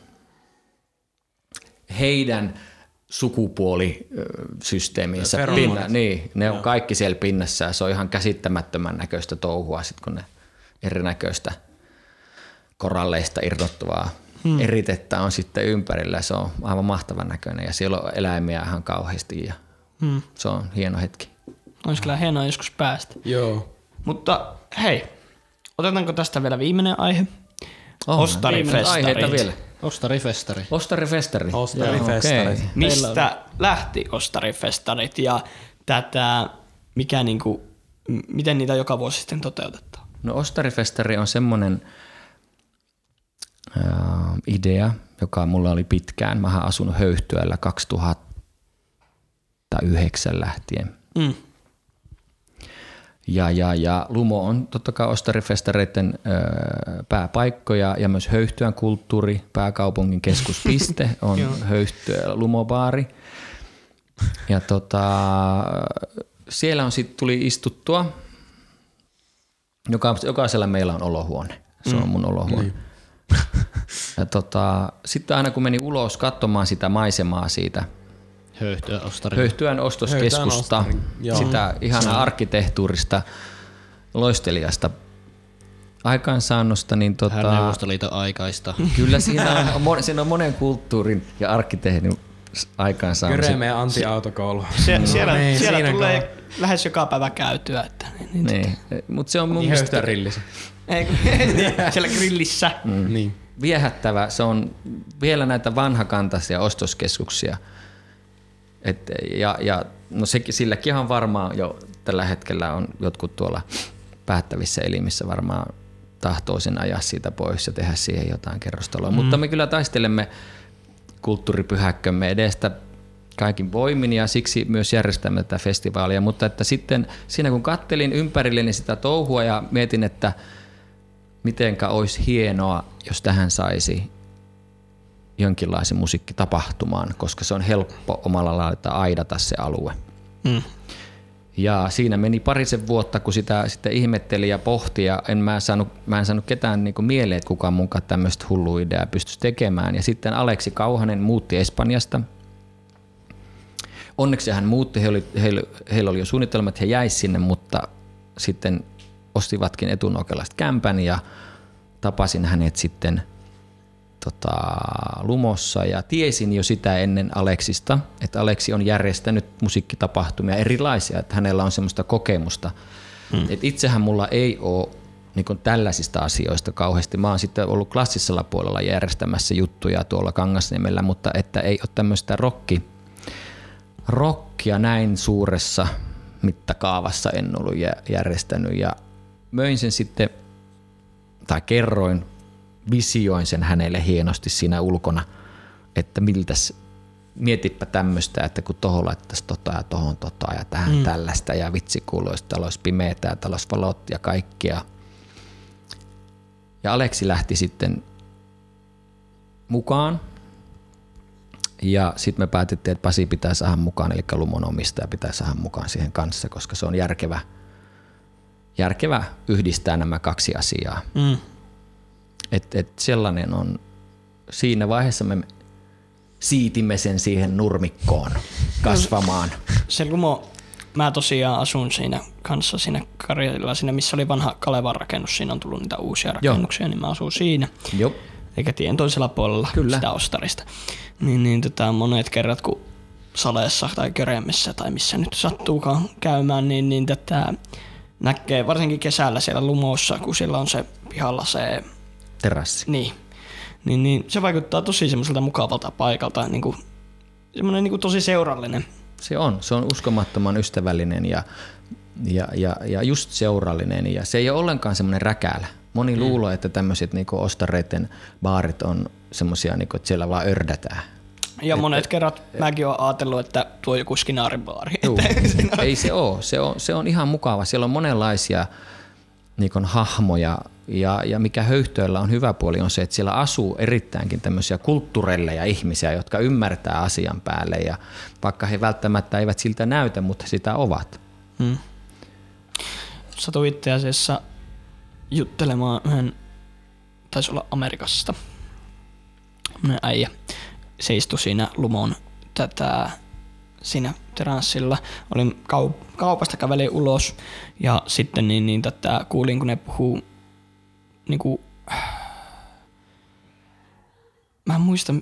heidän sukupuolisysteemiinsä. Ne on kaikki siellä pinnassa ja se on ihan käsittämättömän näköistä touhua, sit kun ne erinäköistä koralleista irrottuvaa eritettä on sitten ympärillä. Se on aivan mahtavan näköinen ja siellä on eläimiä ihan kauheasti ja se on hieno hetki. Olisi kyllä hienoa joskus päästä. Joo. Mutta hei, otetaanko tästä vielä viimeinen aihe? Ostarifestarit. Ostarifestari. Okay. Mistä lähti Ostarifestarit ja miten niitä joka vuosi sitten toteutetaan? No Ostarifestari on semmoinen idea, joka mulla oli pitkään. Mä oon asunut Höyhtyöllä 2009 lähtien. Ja Lumo on totta kai ostarifestareiden pääpaikkoja ja myös Höyhtyän kulttuuri, pääkaupungin keskuspiste on Höyhtyä Lumobaari. Ja siellä on sitten tuli istuttua. Jokaisella meillä on olohuone. Se on mun olohuone. Ja sitten aina kun meni ulos katsomaan sitä maisemaa siitä Höyhtyän ostoskeskusta, sitä ihanaa arkkitehtuurista, loistelijasta aikaansaannosta, niin Neuvostoliiton aikaista. Kyllä siinä on monen kulttuurin ja arkkitehdin aikaansaannosta. Kyllä meidän anti-autokoulu. Siellä tulee lähes joka päivä käytyä. Että, niin. Mutta se on mun mielestä rillissä. Siellä grillissä. Niin. Viehättävä. Se on vielä näitä vanhakantaisia ostoskeskuksia. No silläkin on varmaan jo tällä hetkellä on jotkut tuolla päättävissä elimissä varmaan tahtoisin ajaa siitä pois ja tehdä siihen jotain kerrostaloa. Mutta me kyllä taistelemme kulttuuripyhäkkömme edestä kaikin voimin ja siksi myös järjestämme tätä festivaalia. Mutta että sitten siinä kun kattelin ympärilleni sitä touhua ja mietin, että mitenkä olisi hienoa, jos tähän saisi jonkinlaisen musiikkitapahtumaan, koska se on helppo omalla lailla aidata se alue. Ja siinä meni parisen vuotta, kun sitä sitten ihmetteli ja pohti ja mä en saanut ketään niinku mieleen, että kukaan munkaan tämmöistä hullua ideaa pystyisi tekemään. Ja sitten Aleksi Kauhanen muutti Espanjasta. Onneksi hän muutti, heillä oli jo suunnitelma, että he jäisivät sinne, mutta sitten ostivatkin Etunokkelasta kämpän ja tapasin hänet sitten Lumossa ja tiesin jo sitä ennen Aleksista, että Aleksi on järjestänyt musiikkitapahtumia erilaisia, että hänellä on semmoista kokemusta. Et itsehän mulla ei ole niin tällaisista asioista kauheasti. Mä oon sitten ollut klassisella puolella järjestämässä juttuja tuolla Kangasniemellä, mutta että ei ole tämmöistä rockia näin suuressa mittakaavassa en ollut järjestänyt ja möin sen sitten, tai kerroin, visioin sen hänelle hienosti siinä ulkona, että mietipä tämmöistä, että kun tohon laittaisi ja tohon ja tähän tällaista ja vitsi kuuloisi, täällä olisi pimeätä ja täällä olisi valot ja kaikkea. Ja Aleksi lähti sitten mukaan ja sitten me päätettiin, että Pasi pitää saada mukaan, eli Lumon omistaja pitää saada mukaan siihen kanssa, koska se on järkevä yhdistää nämä kaksi asiaa. Et sellainen on, siinä vaiheessa me siitimme sen siihen nurmikkoon kasvamaan. Se Lumo, mä tosiaan asun siinä kanssa siinä Karjalilla, siinä missä oli vanha Kalevan rakennus, siinä on tullut niitä uusia rakennuksia, niin mä asun siinä. Joo. Eikä tien toisella puolella sitä ostarista. Monet kerrat, kun Saleessa tai Köremmissä tai missä nyt sattuukaan käymään, niin tätä näkee varsinkin kesällä siellä Lumossa, kun siellä on se pihalla se terassi. Niin se vaikuttaa tosi semmoiselta mukavalta paikalta, niinku semmoinen niinku tosi seurallinen. Se on uskomattoman ystävällinen ja just seurallinen ja se ei ole ollenkaan semmoinen räkälä. Moni luulee, että tämmöiset niinku ostareiden baarit on semmoisia, niinku, että siellä vaan ördätään. Ja monet kerrat mäkin olen ajatellut, että tuo on joku skinaaribaari. Ei se ole. Se on ihan mukava. Siellä on monenlaisia niinku hahmoja ja mikä Höyhtöillä on hyvä puoli on se, että siellä asuu erittäinkin tämmöisiä kulttuurelleja ihmisiä, jotka ymmärtää asian päälle ja vaikka he välttämättä eivät siltä näytä, mutta sitä ovat. Satuin itse asiassa juttelemaan yhden, taisi olla Amerikasta, äijä. Se istui siinä Lumon siinä teranssilla. Olin kaupasta kävelin ulos ja sitten kuulin, kun ne puhuu niinku, mä en muista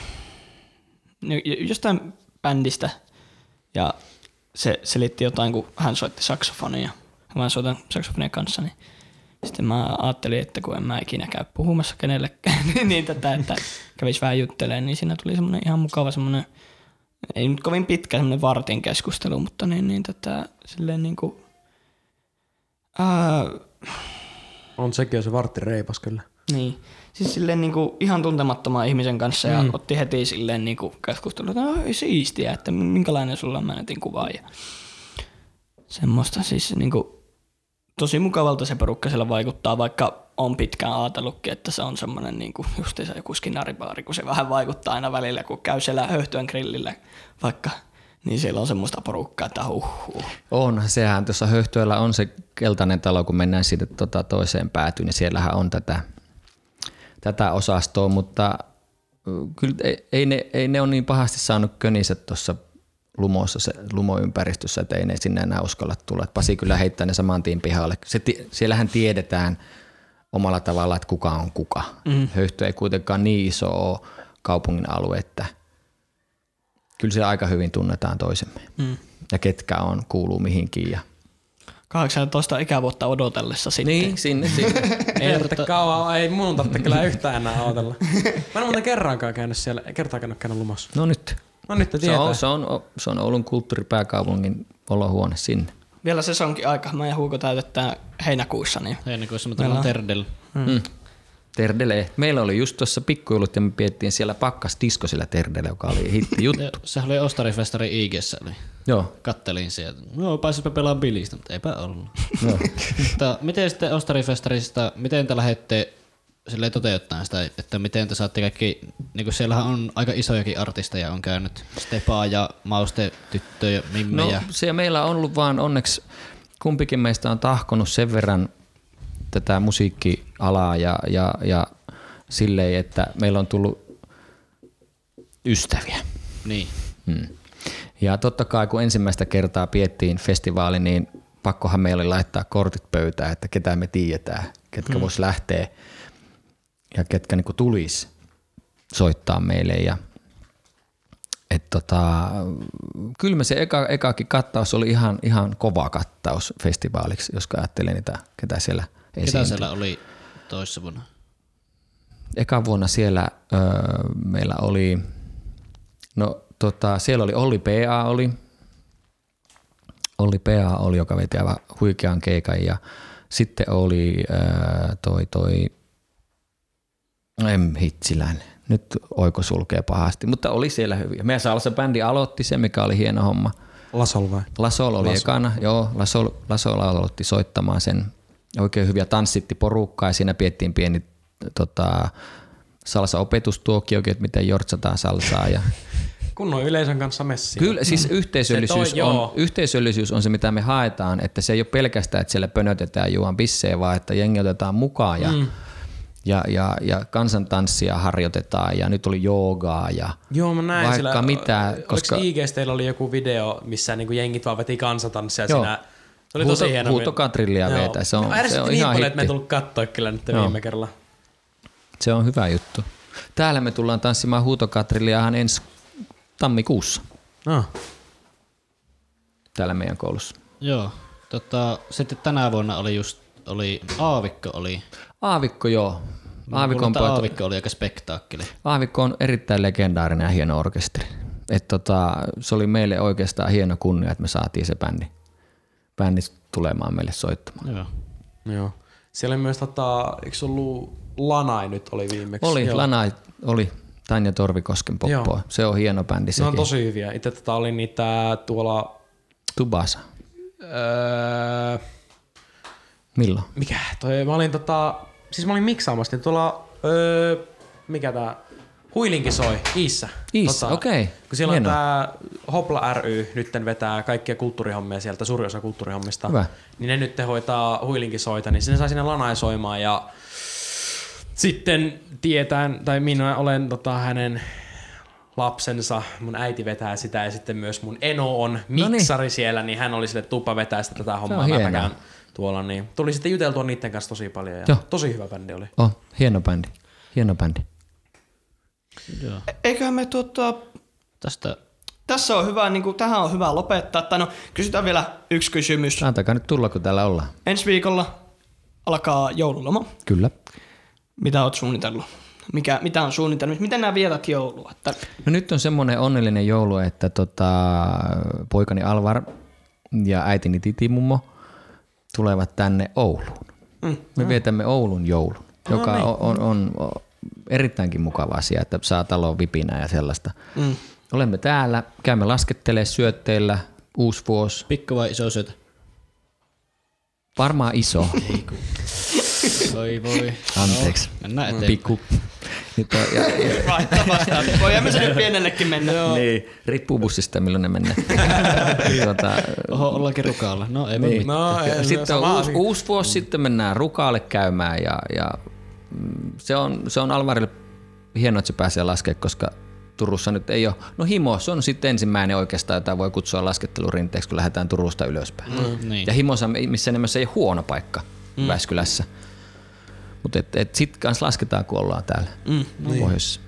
jostain bändistä ja se selitti jotain, kun hän soitti saksofonia. Kun mä soitan saksofonia kanssa, niin sitten mä ajattelin, että kun en mä ikinä käy puhumassa kenellekään, että kävis vähän juttelemaan, niin siinä tuli semmoinen ihan mukava semmoinen, ei nyt kovin pitkä semmoinen vartin keskustelu, mutta silleen niinku on sekin jo se vartti reipas kyllä. Niin. Siis silleen niinku ihan tuntemattoman ihmisen kanssa ja otti heti silleen niinku keskustelua, että siistiä, että minkälainen sulla on, mä näytin kuvaa ja semmoista siis niinku tosi mukavalta se porukka siellä vaikuttaa, vaikka on pitkään ajatellutkin, että se on semmoinen niin kuin justiinsa joku skinaribaari, kun se vähän vaikuttaa aina välillä, kun käy siellä Höhtyön grillillä vaikka, niin siellä on semmoista porukkaa, että On, sehän tuossa Höhtyöllä on se keltainen talo, kun mennään siitä toiseen päätyyn, niin siellähän on tätä osastoa, mutta kyllä ei ne ole niin pahasti saanut köniset tuossa lumoympäristössä, että ei ne sinne enää uskalla tulla. Pasi kyllä heittää ne saman tien pihalle. Siellähän tiedetään omalla tavalla, että kuka on kuka. Höhtö ei kuitenkaan niin iso ole kaupungin alue, että kyllä se aika hyvin tunnetaan toisemme. Ja ketkä kuuluu mihinkin. Ja 18 ikävuotta odotellessa sitten. Niin, sinne. Ei tarvitse kauan, ei mun tarvitse kyllä yhtään enää odotella. Mä en muuten kertaakaan käynyt lumassa. No nyt. No nyt tietää. Se on Oulun kulttuuripääkaupungin olohuone sinne. Vielä sesonkin aika. Mä ja Huuko täytetään heinäkuussa. Niin heinäkuussa me tullaan Terdelle. Terdelle. Meillä oli just tuossa pikkujoulut ja me piettiin siellä Pakkasdisko sillä Terdelle, joka oli hitti juttu. Sehän oli Ostarifestari IG:ssä. Joo. Kattelin sieltä. No pääsispä pelaamaan bilistä, mutta eipä ollut. No. Mutta miten sitten Ostarifestarista, miten te lähdette silleen toteuttaa sitä, että miten te saatte kaikki, niin siellähän on aika isojakin artisteja, on käynyt Stepaa ja Mauste, Tyttö ja Mimme. No se meillä on ollut vaan onneksi, kumpikin meistä on tahkonut sen verran tätä musiikkialaa ja silleen, että meillä on tullut ystäviä. Niin. Ja totta kai kun ensimmäistä kertaa piettiin festivaali, niin pakkohan meillä oli laittaa kortit pöytään, että ketä me tiedetään, ketkä vois lähteä ja ketkä niinku tulisi soittaa meille. Ja, kyllä me se ekakin kattaus oli ihan kova kattaus festivaaliksi, jos ajattelee niitä, ketä siellä esiintyi. Ketä siellä oli toissa vuonna? Eka vuonna siellä meillä oli, siellä oli Olli P.A. oli, joka veti aivan huikean keikan ja sitten oli Hitsiläinen. Nyt oiko sulkee pahasti, mutta oli siellä hyviä. Meidän salsa-bändi aloitti se, mikä oli hieno homma. Lasol vai? Lasol oli ekana, joo. Lasol aloitti soittamaan sen. Oikein hyviä, tanssitti porukkaa ja siinä piettiin pieni salsa-opetustuokiokin, että miten jortsataan salsaa. Ja kunnon yleisön kanssa messiä. Kyllä, siis yhteisöllisyys on se, mitä me haetaan, että se ei ole pelkästään, että siellä pönötetään juon bissejä, vaan että jengi otetaan mukaan ja kansantanssia harjoitetaan ja nyt oli joogaa ja joo, mä näin vaikka sillä, mitä. Koska IG:ssä teillä oli joku video, missä niinku jengit vaan veti kansantanssia siinä. Se oli tosi hieno. Huutokatrillia vetä. Se on ihan niin paljon, hitti. että me ei tullut katsoa kyllä nyt viime kerralla. Se on hyvä juttu. Täällä me tullaan tanssimaan huutokatrilliahan ensi tammikuussa. Täällä meidän koulussa. Joo. Sitten tänä vuonna oli Aavikko oli. Aavikko, joo. Aavikko oli aika spektaakkeli. Aavikko on erittäin legendaarinen ja hieno orkesteri. Se oli meille oikeastaan hieno kunnia, että me saatiin se bändi tulemaan meille soittamaan. Joo. Siellä oli myös, eikö ollut Lanai nyt oli viimeksi? Oli, Lanai oli. Tanja Torvikosken poppoa. Se on hieno bändi sekin. Ne on tosi hyviä. Itse oli niitä tuolla Tubasa. Milloin? Mikä? Mä olin mä olin miksaamassa niin tuolla mikä tää Huilinki soi Iissä. Okei. Kun siellä on tää Hopla ry nytten vetää kaikkia kulttuurihommia sieltä, suuri osa kulttuurihommista. Hyvä. Niin ne nyt hoitaa Huilinki soita, niin sinne sai sinne Lanai soimaan ja sitten minä olen hänen lapsensa, mun äiti vetää sitä ja sitten myös mun eno on miksari siellä, niin hän oli sille tupa vetää sitä tätä hommaa. Mä käyn tuolla, niin tuli sitten juteltua niiden kanssa tosi paljon ja tosi hyvä bändi oli. Hieno bändi. Joo. Eiköhän me tässä on hyvä, niin kuin, tähän on hyvä lopettaa. Kysytään vielä yksi kysymys. Antakaa nyt tulla, kun täällä ollaan. Ensi viikolla alkaa joululoma. Kyllä. Mitä oot suunnitellut? Mitä on suunnitelmissa? Miten nämä vietät joulua? No nyt on semmoinen onnellinen joulu, että poikani Alvar ja äitini Titimummo tulevat tänne Ouluun. Me vietämme Oulun joulun, joka on erittäinkin mukava asia, että saa taloon vipinää ja sellaista. Olemme täällä, käymme laskettelemaan syötteillä, uusi vuosi. Pikku vai iso syötä? Varmaan iso. Voi. Anteeksi. Mennään eteenpäin. Pikku. Nyt on, Vaihtaa vastaan. Voimme se nyt pienellekin mennä. niin, riippuu bussista milloin ne menee. Oho, ollaankin Rukaalla. No ei niin. No, ei, Sitten on uusi vuosi, sitten mennään Rukaalle käymään ja se on Alvarille hienoa, että se pääsee laskemaan, koska Turussa nyt ei ole. No Himos on sitten ensimmäinen oikeastaan, jota voi kutsua laskettelurinteeksi, kun lähdetään Turusta ylöspäin. Niin. Ja Himossa missä nimessä ei ole huono paikka Väskylässä. Mutta sitten kanssa lasketaan, kun ollaan täällä pohjoisessa.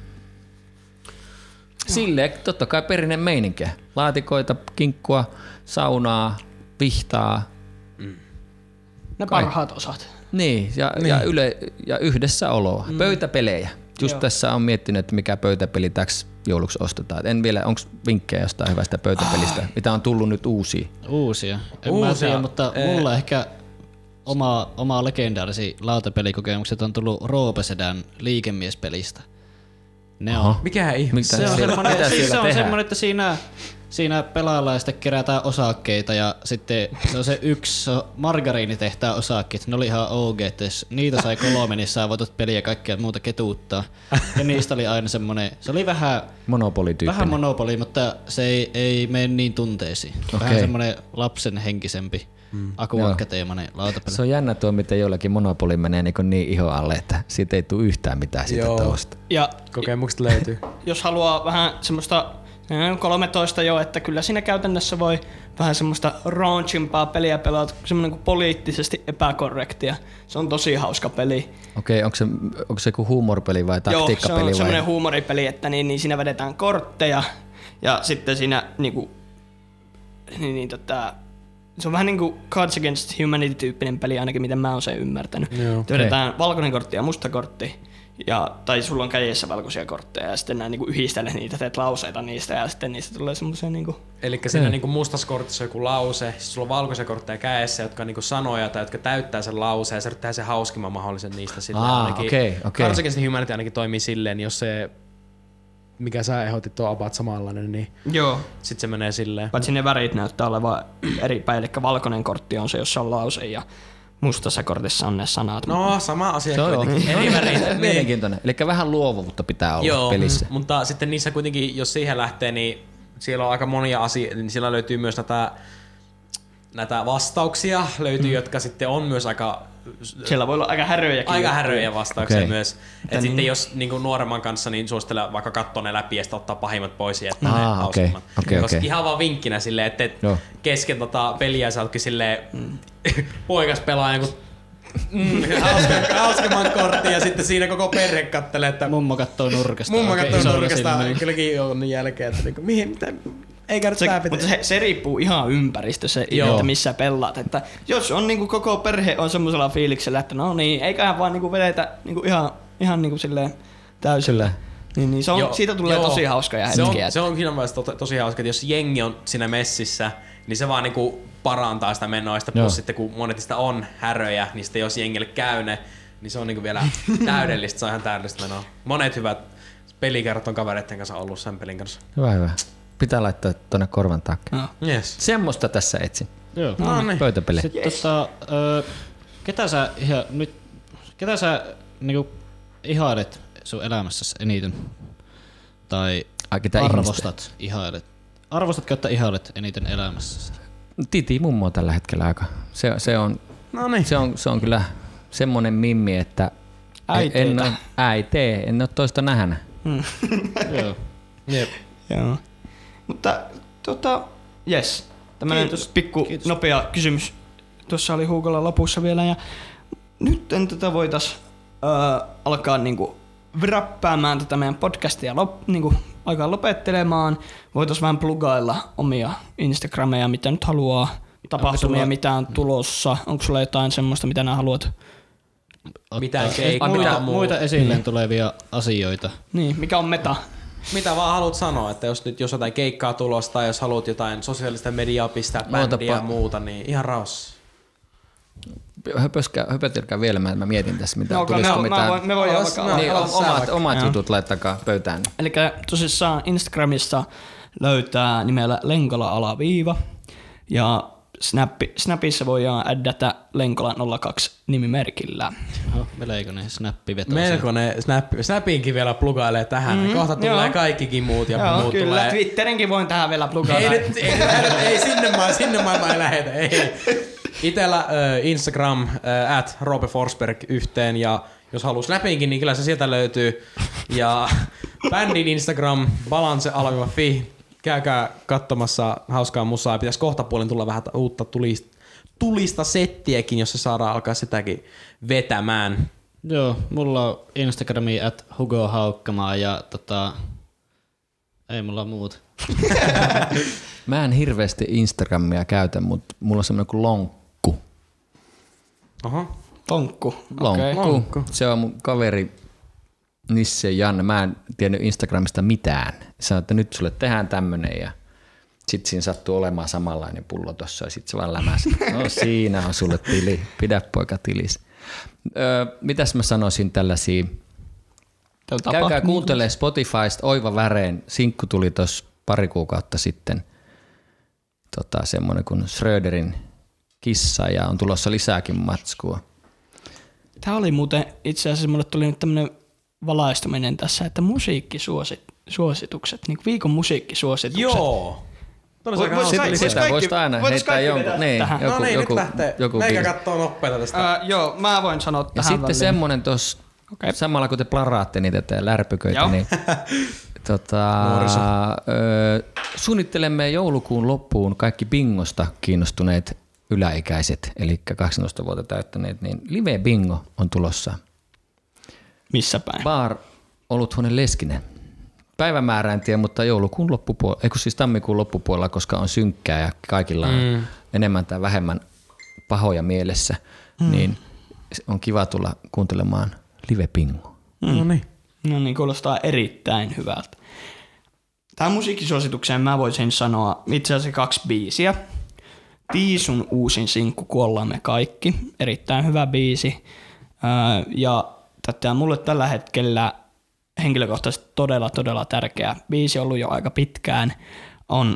Silleen totta kai perinne meininkiä. Laatikoita, kinkkua, saunaa, vihtaa. Ne parhaat osat. Niin, ja yhdessä oloa. Pöytäpelejä. Just tässä on miettinyt, että mikä pöytäpeli täksi jouluksi ostetaan. En vielä, onko vinkkejä jostain hyvästä pöytäpelistä, mitä on tullut nyt uusia? Uusia. En mä tiedä, mutta mulla ehkä oma legendaarisia lautapelikokemukset on tullut Roopesedän liikemiespelistä. Ne on. Mikä ihme? Se on semmoinen, että siinä pelaillaan ja sitten kerätään osakkeita ja sitten se on se yksi margariinitehtaan osakkeet. Ne oli ihan OG, että jos niitä sai 3, niin sä voitot peliä ja kaikkea muuta ketuuttaa. Ja niistä oli aina semmoinen, se oli vähän monopoli, mutta se ei mene niin tunteisiin. Vähän semmoinen lapsen henkisempi. Akuankkateemainen lautapeli. Se on jännä tuo, miten joillakin monopoli menee niin ihon alle, että siitä ei tule yhtään mitään siitä tausta. Ja kokemukset löytyy. Jos haluaa vähän semmoista 13 jo, että kyllä siinä käytännössä voi vähän semmoista raunchimpaa peliä pelata, semmoinen kuin poliittisesti epäkorrektia. Se on tosi hauska peli. Okei, onko se joku huumoripeli vai taktiikkapeli? Joo, se on semmoinen huumoripeli, että niin siinä vedetään kortteja ja sitten siinä se on vähän niin kuin Cards Against Humanity-tyyppinen peli ainakin, miten mä oon sen ymmärtänyt. Vedetään valkoinen kortti ja musta kortti. Tai sulla on kädessä valkoisia kortteja ja sitten näin niinku yhdistele niitä, teet lauseita niistä ja sitten niistä tulee semmoisia niinku... Elikkä siinä niinku mustassa kortissa on joku lause, siis sulla on valkoisia kortteja kädessä, jotka on niinku sanoja tai jotka täyttää sen lauseen ja sä yrittää sen hauskimman mahdollisen niistä. Okei. Cards Against Humanity ainakin toimii silleen, niin jos se, mikä sä ehdotit, on about samanlainen, niin sit se menee silleen. Paitsi ne värit näyttää olevan eri päin, eli valkoinen kortti on se, jossa on lause ja mustassa kortissa on ne sanat. No, sama asia se kuitenkin. Eri värit. Mielenkiintoinen. Eli vähän luovuutta pitää olla pelissä. Mutta sitten niissä kuitenkin, jos siihen lähtee, niin siellä on aika monia asioita, niin siellä löytyy myös näitä vastauksia, jotka sitten on myös aika... Siellä voi olla aika häröjäkin. Aika häröjä vastauksia myös. Et sitten jos niin nuoremman kanssa, niin suosittelen vaikka katsoa ne läpi ja sitten ottaa pahimmat pois ja jättää ne hauskimmat. Koska ihan vaan vinkkinä silleen, että kesken peliä sä ootkin silleen poikas pelaa joku hauskimman kortin ja sitten siinä koko perhe kattelee, että... Mummo kattoo nurkasta. Kylläkin on jälkeen, että niinku, mitä... Eikä mutta se riippuu ihan ympäristössä, että missä pelaat. Että jos on niinku koko perhe on semmoisella fiiliksellä, että no niin, eiköhän vaan niinku vedetä niinku ihan niinku silleen täysillä. Niin se on, siitä tulee tosi hauskoja hetkiä. Se on siinä vaiheessa tosi hauska, että jos jengi on siinä messissä, niin se vaan niinku parantaa sitä menoista. Plus sitten kun monetista on häröjä, niin sitten jos jengille käy ne, niin se on niinku vielä täydellistä. Se on ihan täydellistä menoa. Monet hyvät pelikerrat on kavereiden kanssa ollut sen pelin kanssa. Hyvä. Pitää laittaa tuonne korvan taakse. Yes. Semmoista tässä etsin. Joo. Pöytäpeli. Sitten ketä sä niinku ihailet sun elämässäsi eniten? Tai arvostatko, että ihailet eniten elämässäsi? Titi mummo tällä hetkellä aika. Se on kyllä semmonen mimmi, että en ole toista nähänä. Joo. Jep. Joo. Mutta jes. Tämmönen pikku nopea kysymys. Tuossa oli Huukolla lopussa vielä ja nyt voitais alkaa niinku wrappaamaan tätä meidän podcastia niinku alkaa lopettelemaan. Voitais vähän plugailla omia Instagrameja, mitä nyt haluaa. Tapahtumia, mitä on tulossa. Onko sulla jotain semmoista, mitä nää haluat? Mitään keikkoja. Muita esilleen tulevia asioita. Niin, mikä on meta? Mitä vaan haluat sanoa, että jos jotain keikkaa tulossa tai jos haluat jotain sosiaalista mediaa pistää bändiä ja muuta, niin ihan rauhassa. Höpötelkää vielä, mä mietin tässä, mitä tulisiko mitään. Me voidaan omat jutut laittakaa pöytään. Eli tosissaan Instagramissa löytää nimellä Lenkola-alaviiva ja Snapissa voidaan addata Lenkola02 nimimerkillä. Oho, melkoinen snappiveto. Melkoinen Snapinkin vielä plugailee tähän. Kohta tulee kaikkikin muut ja muut kyllä, tulee. Twitterinkin voin tähän vielä plugailla. Ei sinne maailmaan ei lähetä. Ei. Itellä Instagram @RoopeForsberg yhteen ja jos haluaa Snapinkin, niin kyllä se sieltä löytyy. Ja bändin Instagram balance_fi. Käykää katsomassa hauskaa musaa. Pitäisi kohtapuolin tulla vähän uutta tulista settiäkin, jos se saadaan alkaa sitäkin vetämään. Joo, mulla on Instagrami @HugoHaukkamaa ja ei mulla muut. Mä en hirveästi Instagramia käytä, mutta mulla on semmoinen kuin Lonkku. Oho. Lonkku. Lonkku. Se on mun kaveri Nisse Janne. Mä en tiennyt Instagramista mitään. Sanoin, että nyt sulle tehdään tämmönen ja sit siinä sattuu olemaan samanlainen pullo tossa ja sit se vaan lämäsi. No siinä on sulle tili. Pidä poika tilis. Mitäs mä sanoisin tällaisia? Käykää kuuntelemaan Spotifysta Oiva Väreen. Sinkku tuli tossa pari kuukautta sitten. Semmonen kuin Schröderin kissa ja on tulossa lisääkin matskua. Tää oli muuten, itse asiassa mulle tuli nyt tämmönen valaistuminen tässä, että musiikkisuositukset, niin viikon musiikkisuositukset. Joo. Sitä voisi aina heittää jonkun. Niin, nyt lähtee. Meikä kattoo nopeita tästä. Joo, mä voin sanoa tähän ja sitten väliin. semmonen tossa, samalla kun te plaraatte niitä te lärpyköitä, niin suunnittelemme joulukuun loppuun kaikki bingosta kiinnostuneet yläikäiset, eli 18 vuotta täyttäneet, niin live bingo on tulossa. Missä päin? Bar Oluthuone Leskinen. Päivämäärä en tiedä, mutta joulukuun loppupuolella, siis tammikuun loppupuolella, koska on synkkää ja kaikilla on enemmän tai vähemmän pahoja mielessä, niin on kiva tulla kuuntelemaan live bingo. No niin, kuulostaa erittäin hyvältä. Tähän musiikkisuositukseen mä voisin sanoa itse asiassa 2 biisiä. Tiisun uusin sinkku Kuollaan me kaikki. Erittäin hyvä biisi. Ja mulle tällä hetkellä henkilökohtaisesti todella tärkeä biisi, ollut jo aika pitkään, on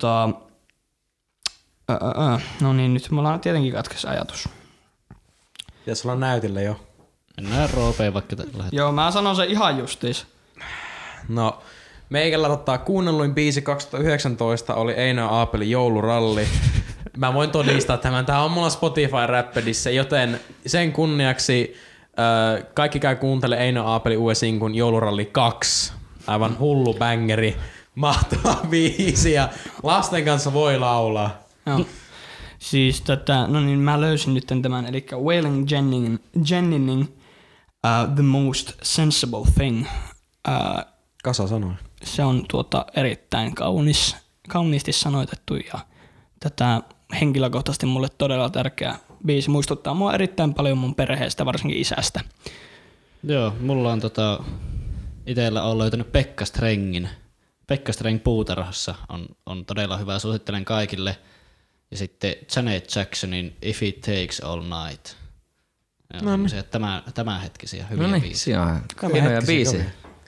no niin, nyt mulla on tietenkin katkes ajatus. Pitäisi olla näytillä jo. Mennään Roopeen vaikka lähdetään. Joo, mä sanon se ihan justiis. No, meikällä kuunnelluin biisi 2019 oli Eino Aapelin Jouluralli. Mä voin todistaa tämän. Tää on mulla Spotify Rapidissa, joten sen kunniaksi kaikki käy kuuntele Eino Aapelin uuden sinkun Jouluralli 2. Aivan hullu bängeri. Mahtava biisi ja lasten kanssa voi laulaa. Joo. Siis no niin, mä löysin nyt tämän, eli Waylon Jennings The Most Sensible Thing. Kasa sanoi. Se on erittäin kauniisti sanoitettu ja tätä henkilökohtaisesti mulle todella tärkeä biisi. Muistuttaa mua erittäin paljon mun perheestä, varsinkin isästä. Joo, mulla on itellä on löytänyt Pekka Strengin. Pekka Streng Puutarhassa on todella hyvä, suosittelen kaikille. Ja sitten Janet Jacksonin If It Takes All Night. No niin. Tämänhetkisiä hyviä biisejä. No niin, hienoja biisejä.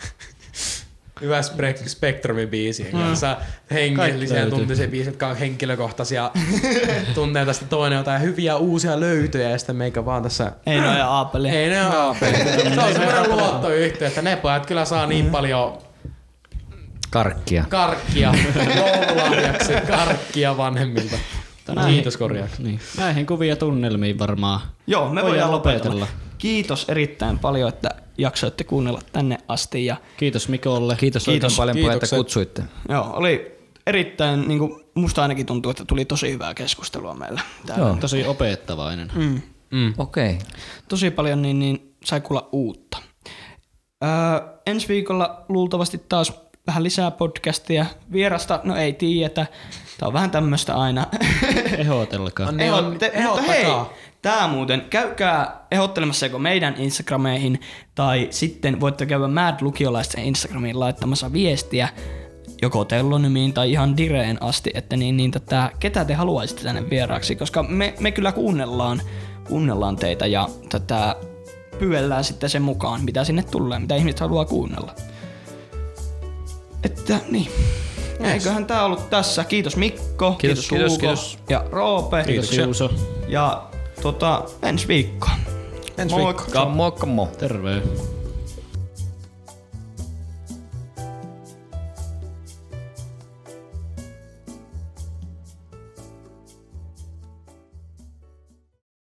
Hyvä Spektrumin biisi. Kanssa hengellisiä tuntisia biisejä, jotka on henkilökohtaisia. Tuntee tästä toinen jotain hyviä uusia löytöjä ja sitten meikä vaan tässä... Eino ja Aapeli. Eino ja Aapeli. Se on semmoinen luottoyhtiö, että ne pojat kyllä saa niin paljon... Karkkia. Joululahjaksi karkkia vanhemmilta. Kiitos korjaaksi. Niin. Näihin kuvia tunnelmiin varmaan. Joo, me voidaan lopetella. Kiitos erittäin paljon, että jaksoitte kuunnella tänne asti. Ja kiitos Mikolle. Kiitos oikein paljon pojat, että kutsuitte. Joo, oli erittäin, niin kuin musta ainakin tuntuu, että tuli tosi hyvää keskustelua meillä. Joo, tosi opettavainen. Okei. Tosi paljon niin sai kuulla uutta. Ensi viikolla luultavasti taas vähän lisää podcastia. Vierasta, no ei tiedetä. Tää on vähän tämmöstä aina. Ehdotelkaa. Mutta hei, tää muuten, käykää ehdottelemassa joko meidän Instagrameihin tai sitten voitte käydä Mad Lukiolaisten Instagramiin laittamassa viestiä joko telonimiin tai ihan direen asti, että ketä te haluaisitte tänne vieraaksi, koska me kyllä kuunnellaan teitä ja pyydellään sitten sen mukaan, mitä sinne tulee, mitä ihmiset haluaa kuunnella. Että niin. eiköhän tää ollut tässä. Kiitos Mikko, Kiitos, Hugo kiitos. ja Roope. Kiitos Juuso. Ja ensi viikkoon. Ensi Moikka. viikko. Moikka mo. Terve.